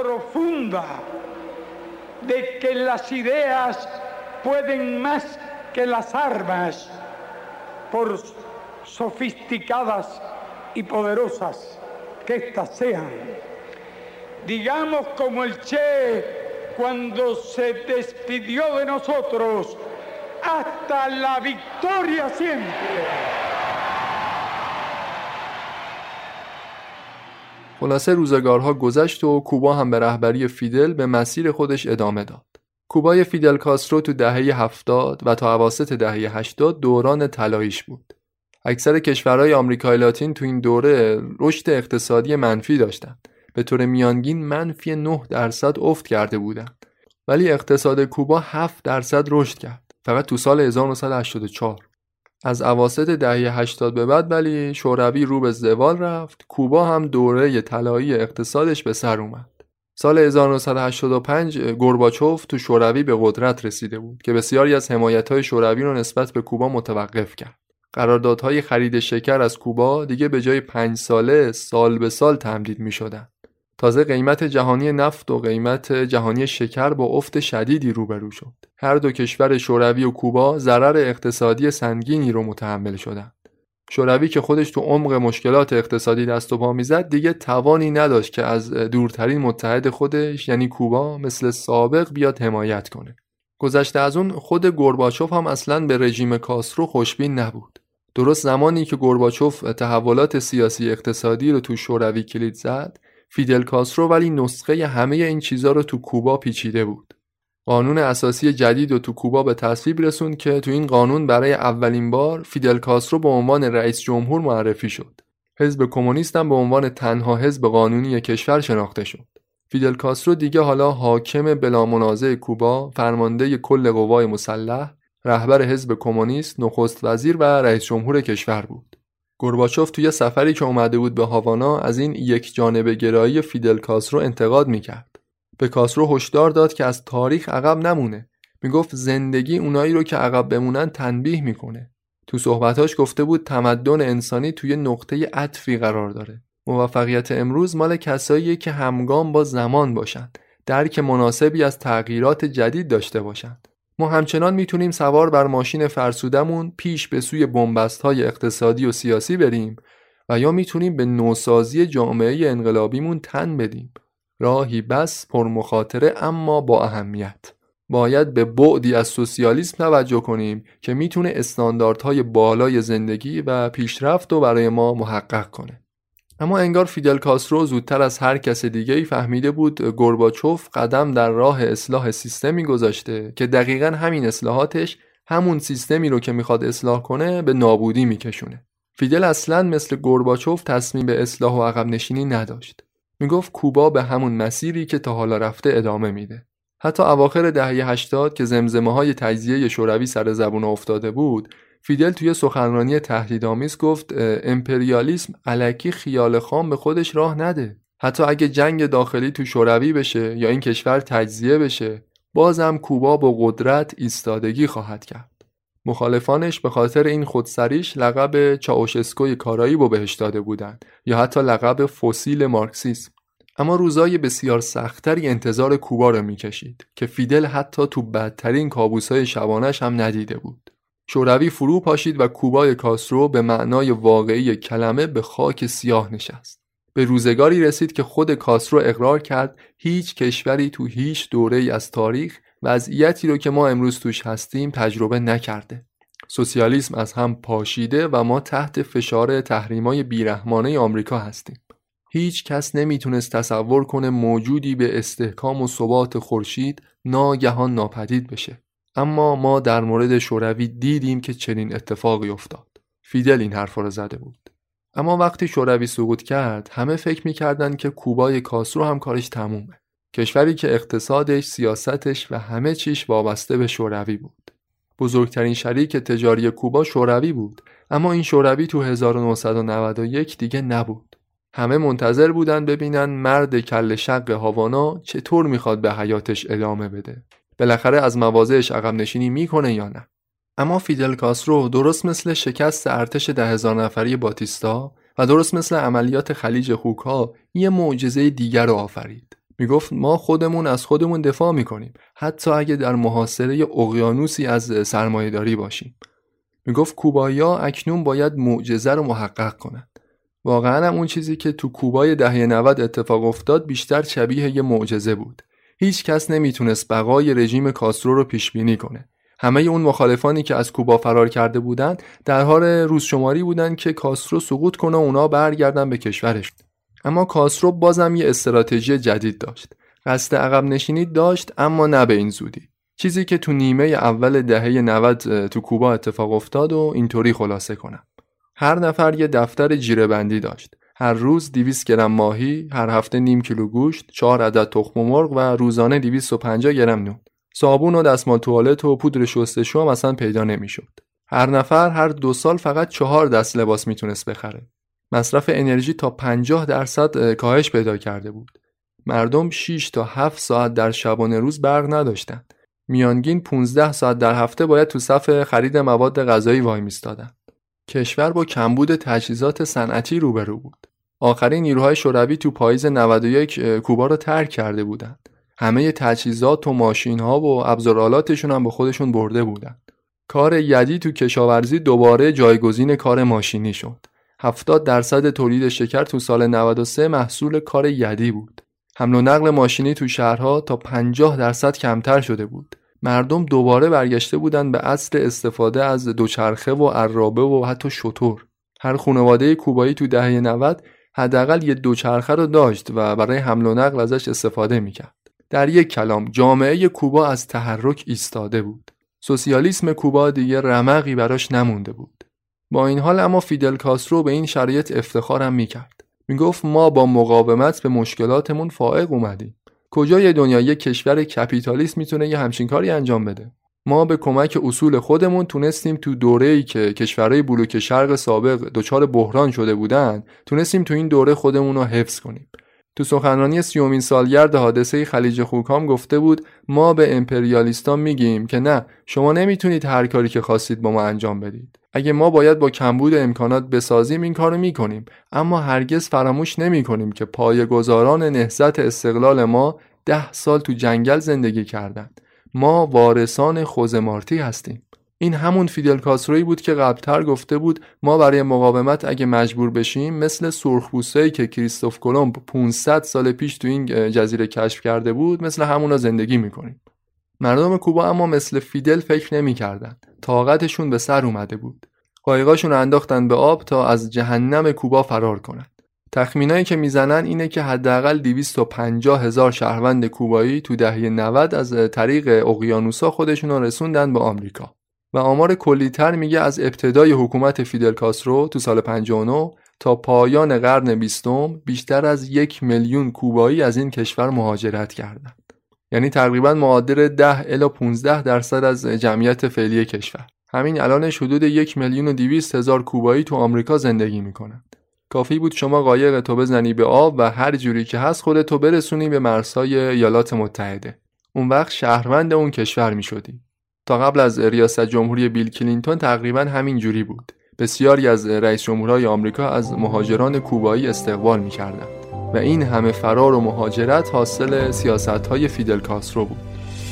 que las armas, por sofisticadas y poderosas que éstas sean. Digamos como el Che cuando se despidió de nosotros, hasta la victoria siempre. خلاصه روزگارها گذشت و کوبا هم به رهبری فیدل به مسیر خودش ادامه داد. کوبای فیدل کاسترو تو دهه هفتاد و تا اواسط دهه هشتاد دوران طلاییش بود. اکثر کشورهای آمریکای لاتین تو این دوره رشد اقتصادی منفی داشتند. به طور میانگین منفی نه درصد افت کرده بودند. ولی اقتصاد کوبا هفت درصد رشد کرد. فقط تو سال هزار و نهصد و هشتاد و چهار. از اواسط دهه هشتاد به بعد ولی شوروی رو به زوال رفت. کوبا هم دوره طلایی اقتصادش به سر اومد. سال هزار و نهصد و هشتاد و پنج گورباچوف تو شوروی به قدرت رسیده بود که بسیاری از حمایت‌های شوروی رو نسبت به کوبا متوقف کرد. قراردادهای خرید شکر از کوبا دیگه به جای پنج ساله سال به سال تمدید می‌شدن. تازه قیمت جهانی نفت و قیمت جهانی شکر با افت شدیدی روبرو شد. هر دو کشور شوروی و کوبا ضرر اقتصادی سنگینی رو متحمل شدند. شوروی که خودش تو عمق مشکلات اقتصادی دست و پا میزد دیگه توانی نداشت که از دورترین متحد خودش یعنی کوبا مثل سابق بیاد حمایت کنه. گذشته از اون خود گورباچوف هم اصلاً به رژیم کاسترو خوشبین نبود. درست زمانی که گورباچوف تحولات سیاسی اقتصادی رو تو شوروی کلید زد، فیدل کاسترو ولی نسخه همه این چیزا رو تو کوبا پیچیده بود. قانون اساسی جدید رو تو کوبا به تصویب رسوند که تو این قانون برای اولین بار فیدل کاسترو به عنوان رئیس جمهور معرفی شد. حزب کمونیست هم به عنوان تنها حزب قانونی کشور شناخته شد. فیدل کاسترو دیگه حالا حاکم بلا منازع کوبا، فرمانده کل قوای مسلح، رهبر حزب کمونیست، نخست وزیر و رئیس جمهور کشور بود. گورباچوف توی سفری که اومده بود به هاوانا از این یک جانبه گرایی فیدل کاسترو انتقاد میکرد. به کاسترو هشدار داد که از تاریخ عقب نمونه. میگفت زندگی اونایی رو که عقب بمونن تنبیه میکنه. تو صحبتاش گفته بود تمدن انسانی توی نقطه عطفی قرار داره. موفقیت امروز مال کساییه که همگام با زمان باشن، درک مناسبی از تغییرات جدید داشته باشن. ما همچنان میتونیم سوار بر ماشین فرسودمون پیش به سوی بنبست‌های اقتصادی و سیاسی بریم و یا میتونیم به نوسازی جامعه انقلابیمون تن بدیم. راهی بس پرمخاطره اما با اهمیت. باید به بعدی از سوسیالیسم توجه کنیم که میتونه استانداردهای بالای زندگی و پیشرفت رو برای ما محقق کنه. اما انگار فیدل کاسترو زودتر از هر کس دیگه‌ای فهمیده بود گورباچوف قدم در راه اصلاح سیستمی گذاشته که دقیقاً همین اصلاحاتش همون سیستمی رو که میخواد اصلاح کنه به نابودی میکشونه. فیدل اصلاً مثل گورباچوف تصمیم به اصلاح و عقب نشینی نداشت. میگفت کوبا به همون مسیری که تا حالا رفته ادامه میده. حتی اواخر دهه هشتاد که زمزمه‌های تجزیه شوروی سر زبون افتاده بود، فیدل توی سخنرانی تهدیدآمیز گفت امپریالیسم الکی خیال خام به خودش راه نده. حتی اگه جنگ داخلی تو شوروی بشه یا این کشور تجزیه بشه، بازم کوبا با قدرت ایستادگی خواهد کرد. مخالفانش به خاطر این خودسریش لقب چاوشسکوی کارائیب رو بهش داده بودند یا حتی لقب فسیل مارکسیسم. اما روزای بسیار سختری انتظار کوبا رو میکشید که فیدل حتی تو بدترین کابوس‌های شبانش هم ندیده بود. شوروی فرو پاشید و کوبای کاسترو به معنای واقعی کلمه به خاک سیاه نشست. به روزگاری رسید که خود کاسترو اقرار کرد هیچ کشوری تو هیچ دوره‌ای از تاریخ وضعیتی رو که ما امروز توش هستیم تجربه نکرده. سوسیالیسم از هم پاشیده و ما تحت فشار تحریم‌های بیرحمانه آمریکا هستیم. هیچ کس نمیتونست تصور کنه موجودی به استحکام و ثبات خورشید ناگهان ناپدید بشه. اما ما در مورد شوروی دیدیم که چنین اتفاقی افتاد. فیدل این حرفا رو زده بود. اما وقتی شوروی سقوط کرد، همه فکر می‌کردن که کوبای کاسترو هم کارش تمومه. کشوری که اقتصادش، سیاستش و همه چیش وابسته به شوروی بود. بزرگترین شریک تجاری کوبا شوروی بود، اما این شوروی تو هزار و نهصد و نود و یک دیگه نبود. همه منتظر بودن ببینن مرد کله شق هاوانا چطور میخواد به حیاتش ادامه بده. بالاخره از مواضعش عقب نشینی میکنه یا نه. اما فیدل کاسترو درست مثل شکست ارتش ده هزار نفری باتیستا و درست مثل عملیات خلیج خوک‌ها یه معجزه دیگر رو آفرید. میگفت ما خودمون از خودمون دفاع میکنیم، حتی اگه در محاصره اقیانوسی از سرمایه‌داری باشیم. میگفت کوبایی‌ها اکنون باید معجزه رو محقق کنن. واقعا هم اون چیزی که تو کوبای دهه نود اتفاق افتاد بیشتر شبیه یه معجزه بود. هیچ کس نمیتونست بقای رژیم کاسترو رو پیش بینی کنه. همه اون مخالفانی که از کوبا فرار کرده بودن در حال روزشماری بودن که کاسترو سقوط کنه و اونا برگردن به کشورش. اما کاسترو بازم یه استراتژی جدید داشت. قصد عقب نشینی داشت، اما نه به این زودی. چیزی که تو نیمه اول دهه نود تو کوبا اتفاق افتاد و اینطوری خلاصه کنم. هر نفر یه دفتر جیره بندی داشت. هر روز دویست گرم ماهی، هر هفته نیم کیلو گوشت، چهار عدد تخم مرغ و روزانه دویست و پنجاه گرم نون. صابون و دستمال توالت و پودر شستشو هم اصلا پیدا نمیشد. هر نفر هر دو سال فقط چهار دست لباس میتونست بخره. مصرف انرژی تا پنجاه درصد کاهش پیدا کرده بود. مردم شش تا هفت ساعت در شبانه روز برق نداشتند. میانگین پانزده ساعت در هفته باید تو صف خرید مواد غذایی وای میستادن. کشور با کمبود تجهیزات صنعتی روبرو بود. آخرین نیروهای شوروی تو پاییز نود و یک کوبا رو ترک کرده بودند. همه تجهیزات و ماشین‌ها و ابزارآلاتشون هم با خودشون برده بودند. کار یدی تو کشاورزی دوباره جایگزین کار ماشینی شد. هفتاد درصد تولید شکر تو سال نود و سه محصول کار یدی بود. حمل و نقل ماشینی تو شهرها تا پنجاه درصد کمتر شده بود. مردم دوباره برگشته بودند به اصل استفاده از دوچرخه و عرابه و حتی شتر. هر خانواده کوبایی تو دهه نود حداقل یه دوچرخه رو داشت و برای حمل و نقل ازش استفاده میکرد. در یک کلام جامعه کوبا از تحرک ایستاده بود. سوسیالیسم کوبا دیگه رمقی براش نمونده بود. با این حال اما فیدل کاسترو به این شرایط افتخارم میکرد. میگفت ما با مقاومت به مشکلاتمون فائق اومدیم. کجای دنیا یک کشور کپیتالیست میتونه یه همچین کاری انجام بده؟ ما به کمک اصول خودمون تونستیم تو دوره‌ای که کشورهای بلوک شرق سابق دچار بحران شده بودن، تونستیم تو این دوره خودمون رو حفظ کنیم. تو سخنرانی سیومین سالگرد حادثه خلیج خوکام گفته بود ما به امپریالیستان میگیم که نه، شما نمیتونید هر کاری که خواستید با ما انجام بدید. اگه ما باید با کمبود امکانات بسازیم این کارو میکنیم، اما هرگز فراموش نمیکنیم که پایه‌گذاران نهضت استقلال ما ده سال تو جنگل زندگی کردند. ما وارثان خوزه مارتی هستیم. این همون فیدل کاسترویی بود که قبلتر گفته بود ما برای مقاومت اگه مجبور بشیم مثل سرخپوستایی که کریستوف کلمب پانصد سال پیش تو این جزیره کشف کرده بود مثل همونا زندگی میکنیم. مردم کوبا اما مثل فیدل فکر نمی‌کردن. طاقتشون به سر اومده بود. قایقاشون انداختن به آب تا از جهنم کوبا فرار کنن. تخمینایی که میزنن اینه که حداقل دویست و پنجاه هزار شهروند کوبایی تو دهه نود از طریق اقیانوسا خودشون رو رسوندن به آمریکا. و آمار کلی‌تر میگه از ابتدای حکومت فیدل کاسترو تو سال پنجاه و نه تا پایان قرن بیستم بیشتر از یک میلیون کوبایی از این کشور مهاجرت کردند. یعنی تقریباً معادل ده الی پانزده درصد از جمعیت فعلی کشور. همین الانش حدود یک میلیون و دویست هزار کوبایی تو آمریکا زندگی میکنند. کافی بود شما قایق تو بزنی به آب و هر جوری که هست خودتو برسونی به مرزهای ایالات متحده. اون وقت شهروند اون کشور میشدی. تا قبل از ریاست جمهوری بیل کلینتون تقریباً همین جوری بود. بسیاری از رئیس جمهورهای آمریکا از مهاجران کوبایی استقبال میکردند و این همه فرار و مهاجرت حاصل سیاست‌های فیدل کاسترو بود.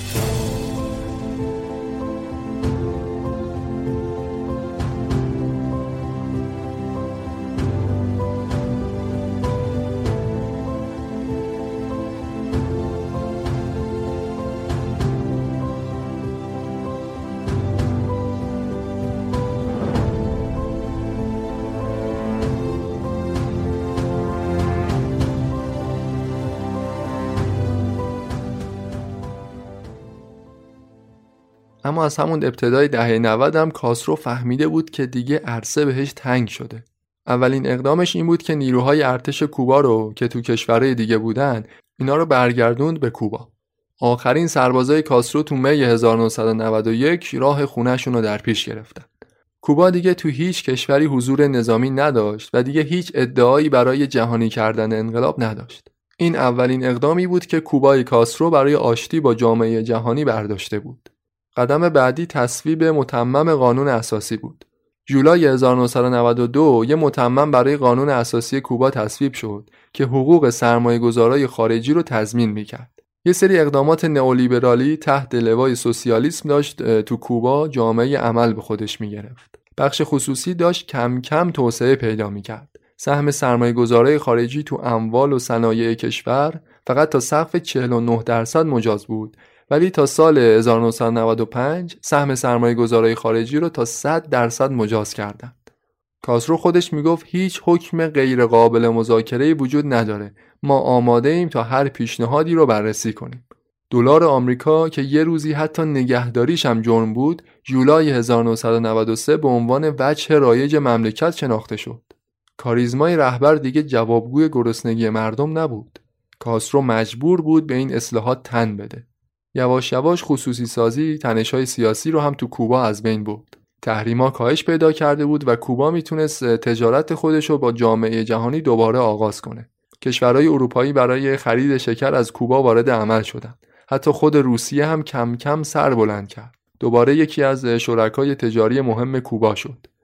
اما از همون ابتدای دهه نود هم کاسترو فهمیده بود که دیگه عرصه بهش تنگ شده. اولین اقدامش این بود که نیروهای ارتش کوبا رو که تو کشورهای دیگه بودن اینا رو برگردوند به کوبا. آخرین سربازای کاسترو تو می هزار و نهصد و نود و یک راه خونه‌شون رو در پیش گرفتن. کوبا دیگه تو هیچ کشوری حضور نظامی نداشت و دیگه هیچ ادعایی برای جهانی کردن انقلاب نداشت. این اولین اقدامی بود که کوبای کاسترو برای آشتی با جامعه جهانی برداشته بود. قدم بعدی تصویب متمم قانون اساسی بود. جولای هزار و نهصد و نود و دو یه متمم برای قانون اساسی کوبا تصویب شد که حقوق سرمایه‌گذارای خارجی رو تضمین می‌کرد. یه سری اقدامات نئولیبرالی تحت لوای سوسیالیسم داشت تو کوبا جامعه عمل به خودش می‌گرفت. بخش خصوصی داشت کم کم توسعه پیدا می‌کرد. سهم سرمایه‌گذارای خارجی تو اموال و صنایع کشور فقط تا سقف چهل و نه درصد مجاز بود. ولی تا سال هزار و نهصد و نود و پنج سهم سرمایه‌گذارای خارجی رو تا صد درصد مجاز کردند. کاسترو خودش میگفت هیچ حکم غیر قابل مذاکره‌ای وجود نداره. ما آماده ایم تا هر پیشنهادی رو بررسی کنیم. دلار آمریکا که یه روزی حتی نگهداریش هم جرم بود، جولای هزار و نهصد و نود و سه به عنوان وجه رایج مملکت شناخته شد. کاریزمای رهبر دیگه جوابگوی گرسنگی مردم نبود. کاسترو مجبور بود به این اصلاحات تن بده. یواش یواش خصوصی سازی تنش‌های سیاسی رو هم تو کوبا از بین برد. تحریما کاهش پیدا کرده بود و کوبا میتونست تجارت خودش رو با جامعه جهانی دوباره آغاز کنه. کشورهای اروپایی برای خرید شکر از کوبا وارد عمل شدند. حتی خود روسیه هم کم کم سر بلند کرد. دوباره یکی از شرکای تجاری مهم کوبا شد.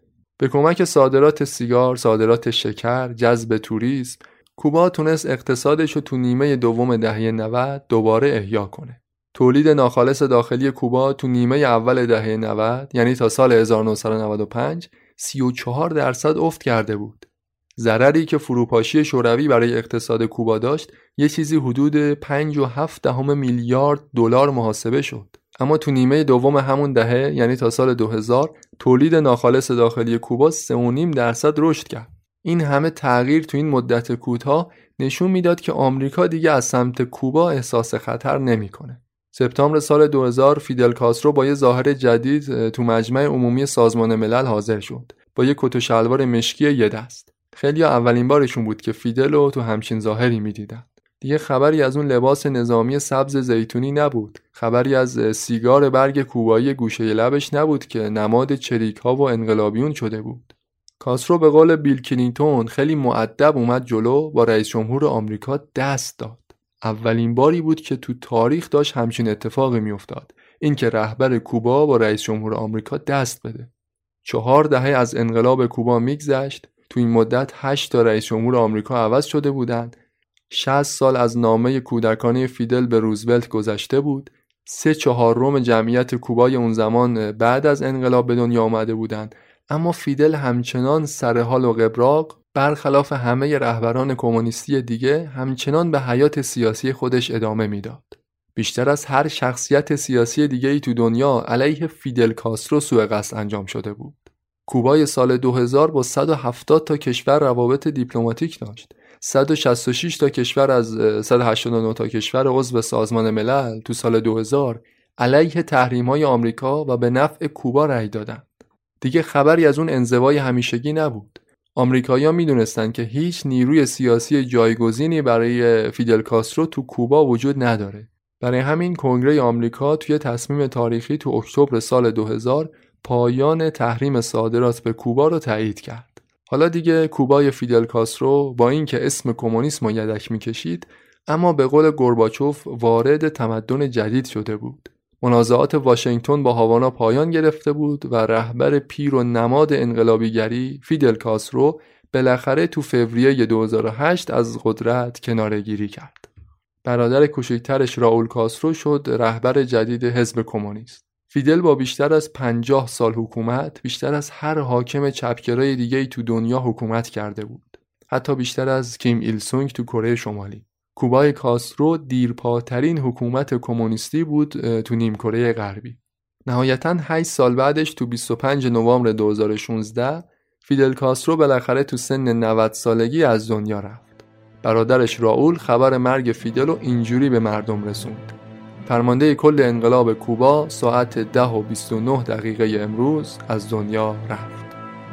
به کمک صادرات سیگار، صادرات شکر، جذب توریسم، کوبا تونست اقتصادش رو تو نیمه دوم دهه نود دوباره احیا کنه. تولید ناخالص داخلی کوبا تو نیمه اول دهه نود، یعنی تا سال هزار و نهصد و نود و پنج، سی و چهار درصد افت کرده بود. ضرری که فروپاشی شوروی برای اقتصاد کوبا داشت، یه چیزی حدود پنج و هفت دهم میلیارد دلار محاسبه شد. اما تو نیمه دوم همون دهه، یعنی تا سال دو هزار، تولید ناخالص داخلی کوبا سه و نیم درصد رشد کرد. این همه تغییر تو این مدت کوتاه نشون میداد که آمریکا دیگه از سمت کوبا احساس خطر نمیکنه. سپتامبر سال دو هزار فیدل کاسترو با یه ظاهر جدید تو مجمع عمومی سازمان ملل حاضر شد، با یه کت و شلوار مشکی یه دست. خیلی اولین بارشون بود که فیدل رو تو همچین ظاهری میدیدن. دیگه خبری از اون لباس نظامی سبز زیتونی نبود، خبری از سیگار برگ کوبایی گوشه لبش نبود که نماد چریک‌ها و انقلابیون شده بود. کاسترو به قول بیل کلینتون خیلی مؤدب اومد جلو، با رئیس جمهور آمریکا دست داد. اولین باری بود که تو تاریخ داشت همچین اتفاقی میافتاد، این که رهبر کوبا با رئیس جمهور آمریکا دست بده. چهار دهه از انقلاب کوبا میگذشت، تو این مدت هشت تا رئیس جمهور آمریکا عوض شده بودند. شصت سال از نامه کودکانه فیدل به روزولت گذشته بود. سه چهارم جمعیت کوبای اون زمان بعد از انقلاب به دنیا آمده بودند، اما فیدل همچنان سر حال و قبراق، برخلاف همه رهبران کمونیستی دیگه، همچنان به حیات سیاسی خودش ادامه میداد. بیشتر از هر شخصیت سیاسی دیگه‌ای تو دنیا علیه فیدل کاسترو سوء قصد انجام شده بود. کوبای سال دو هزار با صد و هفتاد تا کشور روابط دیپلماتیک داشت. صد و شصت و شش تا کشور از صد و هشتاد و نه تا کشور عضو سازمان ملل تو سال دو هزار علیه تحریم‌های آمریکا و به نفع کوبا رأی دادند. دیگه خبری از اون انزوای همیشگی نبود. آمریکایی‌ها می‌دونستن که هیچ نیروی سیاسی جایگزینی برای فیدل کاسترو تو کوبا وجود نداره. برای همین کنگره آمریکا توی تصمیم تاریخی تو اکتبر سال دو هزار پایان تحریم صادرات به کوبا رو تایید کرد. حالا دیگه کوبای فیدل کاسترو با اینکه اسم کمونیسم رو یدک می‌کشید، اما به قول گورباچوف وارد تمدن جدید شده بود. منازعات واشنگتن با هاوانا پایان گرفته بود و رهبر پیر و نماد انقلابیگری فیدل کاسترو بالاخره تو فوریه دو هزار و هشت از قدرت کناره‌گیری کرد. برادر کوچکترش راول کاسترو شد رهبر جدید حزب کمونیست. فیدل با بیشتر از پنجاه سال حکومت، بیشتر از هر حاکم چپگرای دیگه‌ای تو دنیا حکومت کرده بود. حتی بیشتر از کیم ایل سونگ تو کره شمالی. کوبای کاسترو دیرپاترین حکومت کمونیستی بود تو نیمکره غربی. نهایتاً هشت سال بعدش تو بیست و پنج نوامبر دو هزار و شانزده فیدل کاسترو بالاخره تو سن نود سالگی از دنیا رفت. برادرش راول خبر مرگ فیدل رو اینجوری به مردم رسوند: فرمانده کل انقلاب کوبا ساعت ده و بیست و نه دقیقه امروز از دنیا رفت.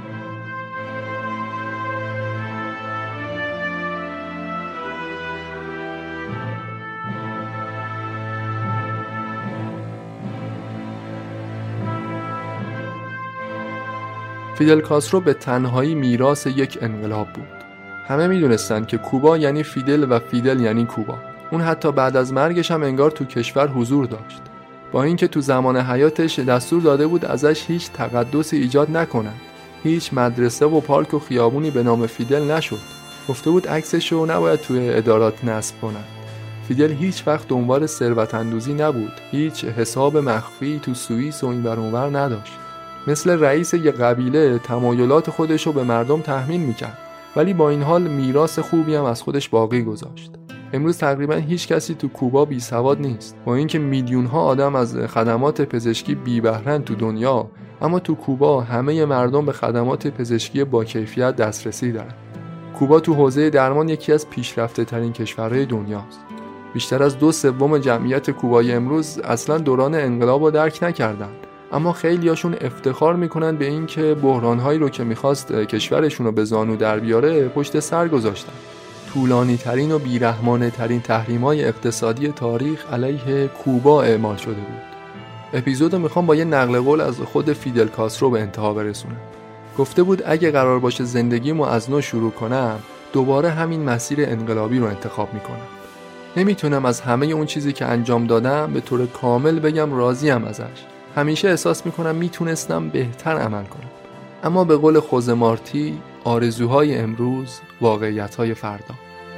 فیدل کاسترو به تنهایی میراث یک انقلاب بود. همه میدونستن که کوبا یعنی فیدل و فیدل یعنی کوبا. اون حتی بعد از مرگش هم انگار تو کشور حضور داشت. با اینکه تو زمان حیاتش دستور داده بود ازش هیچ تقدسی ایجاد نکنن. هیچ مدرسه و پارک و خیابونی به نام فیدل نشد. گفته بود عکسشو نباید توی ادارات نصب کنن. فیدل هیچ وقت دنبال ثروت اندوزی نبود. هیچ حساب مخفی تو سوئیس و این ور اون ور نداشت. مثل رئیس یه قبیله تمایلات خودشو به مردم تحمیل میکرد، ولی با این حال میراث خوبی هم از خودش باقی گذاشت. امروز تقریبا هیچ کسی تو کوبا بی سواد نیست. با اینکه میلیون ها آدم از خدمات پزشکی بی بهره‌اند تو دنیا، اما تو کوبا همه مردم به خدمات پزشکی با کیفیت دسترسی دارن. کوبا تو حوزه درمان یکی از پیشرفته ترین کشورهای دنیاست. بیشتر از دو سوم جمعیت کوبای امروز اصلا دوران انقلاب رو درک نکردن، اما خیلیاشون افتخار میکنن به این که بحرانهایی رو که میخواست کشورشون رو به زانو در بیاره پشت سر گذاشتن. طولانی ترین و بیرحمانه ترین تحریم‌های اقتصادی تاریخ علیه کوبا اعمال شده بود. اپیزودو میخوام با یه نقل قول از خود فیدل کاسترو به انتها برسونم. گفته بود اگه قرار باشه زندگیمو از نو شروع کنم، دوباره همین مسیر انقلابی رو انتخاب میکنم. نمیتونم از همه اون چیزی که انجام دادم به طور کامل بگم راضیم ازش. همیشه احساس میکنم میتونستم بهتر عمل کنم. اما به قول خوزه مارتی، آرزوهای امروز واقعیت‌های فردا.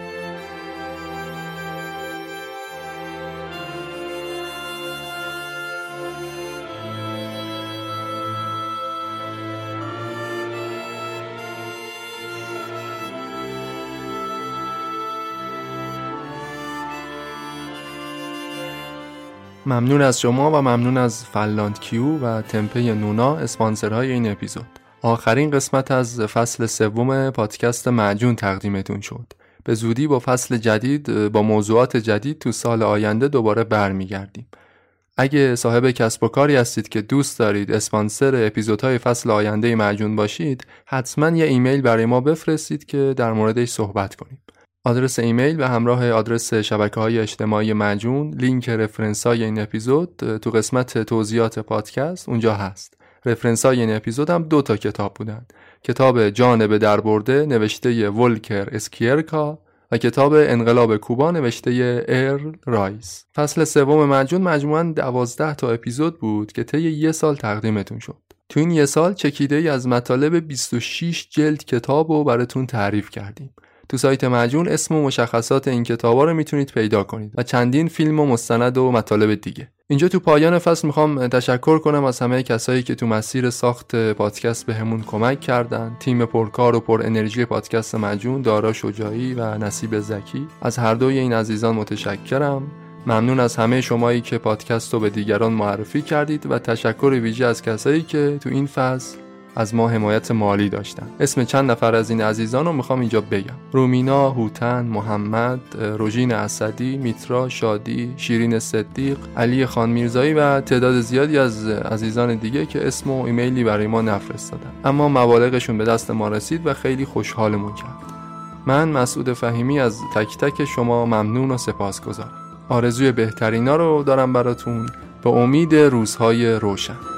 ممنون از شما و ممنون از فلاند کیو و تمپه نونا اسپانسرهای این اپیزود. آخرین قسمت از فصل سوم پادکست معجون تقدیمتون شد. به زودی با فصل جدید با موضوعات جدید تو سال آینده دوباره برمیگردیم. اگه صاحب کسب و کاری هستید که دوست دارید اسپانسر اپیزودهای فصل آینده معجون باشید، حتما یه ایمیل برای ما بفرستید که در موردش صحبت کنیم. آدرس ایمیل به همراه آدرس شبکه‌های اجتماعی معجون، لینک رفرنس‌های این اپیزود تو قسمت توضیحات پادکست اونجا هست. رفرنس‌های این اپیزود هم دو تا کتاب بودن. کتاب جانب دربرده نوشته ولکر اسکیرکا و کتاب انقلاب کوبا نوشته ارل رایس. فصل سوم معجون مجموعاً دوازده تا اپیزود بود که طی یه سال تقدیمتون شد. تو این یه سال چکیده‌ای از مطالب بیست و شش جلد کتاب رو براتون تعریف کردیم. تو سایت معجون اسم و مشخصات این کتابا رو میتونید پیدا کنید و چندین فیلم و مستند و مطالب دیگه. اینجا تو پایان فصل میخوام تشکر کنم از همه کسایی که تو مسیر ساخت پادکست بهمون کمک کردن. تیم پرکار و پر انرژی پادکست معجون، دارا شجاعی و نصیب زکی. از هر دوی این عزیزان متشکرم. ممنون از همه شمایی که پادکست رو به دیگران معرفی کردید و تشکر ویژه از کسایی که تو این فصل از ما حمایت مالی داشتن. اسم چند نفر از این عزیزان رو میخوام اینجا بگم: رومینا، هوتن، محمد، روژین اسدی، میترا شادی، شیرین صدیق، علی خان میرزایی و تعداد زیادی از عزیزان دیگه که اسم و ایمیلی برای ما نفرستادن، اما مبالغشون به دست ما رسید و خیلی خوشحالمون کرد. من مسعود فهیمی از تک تک شما ممنون و سپاسگزارم. آرزوی بهترینا رو دارم براتون، به امید روزهای روشن.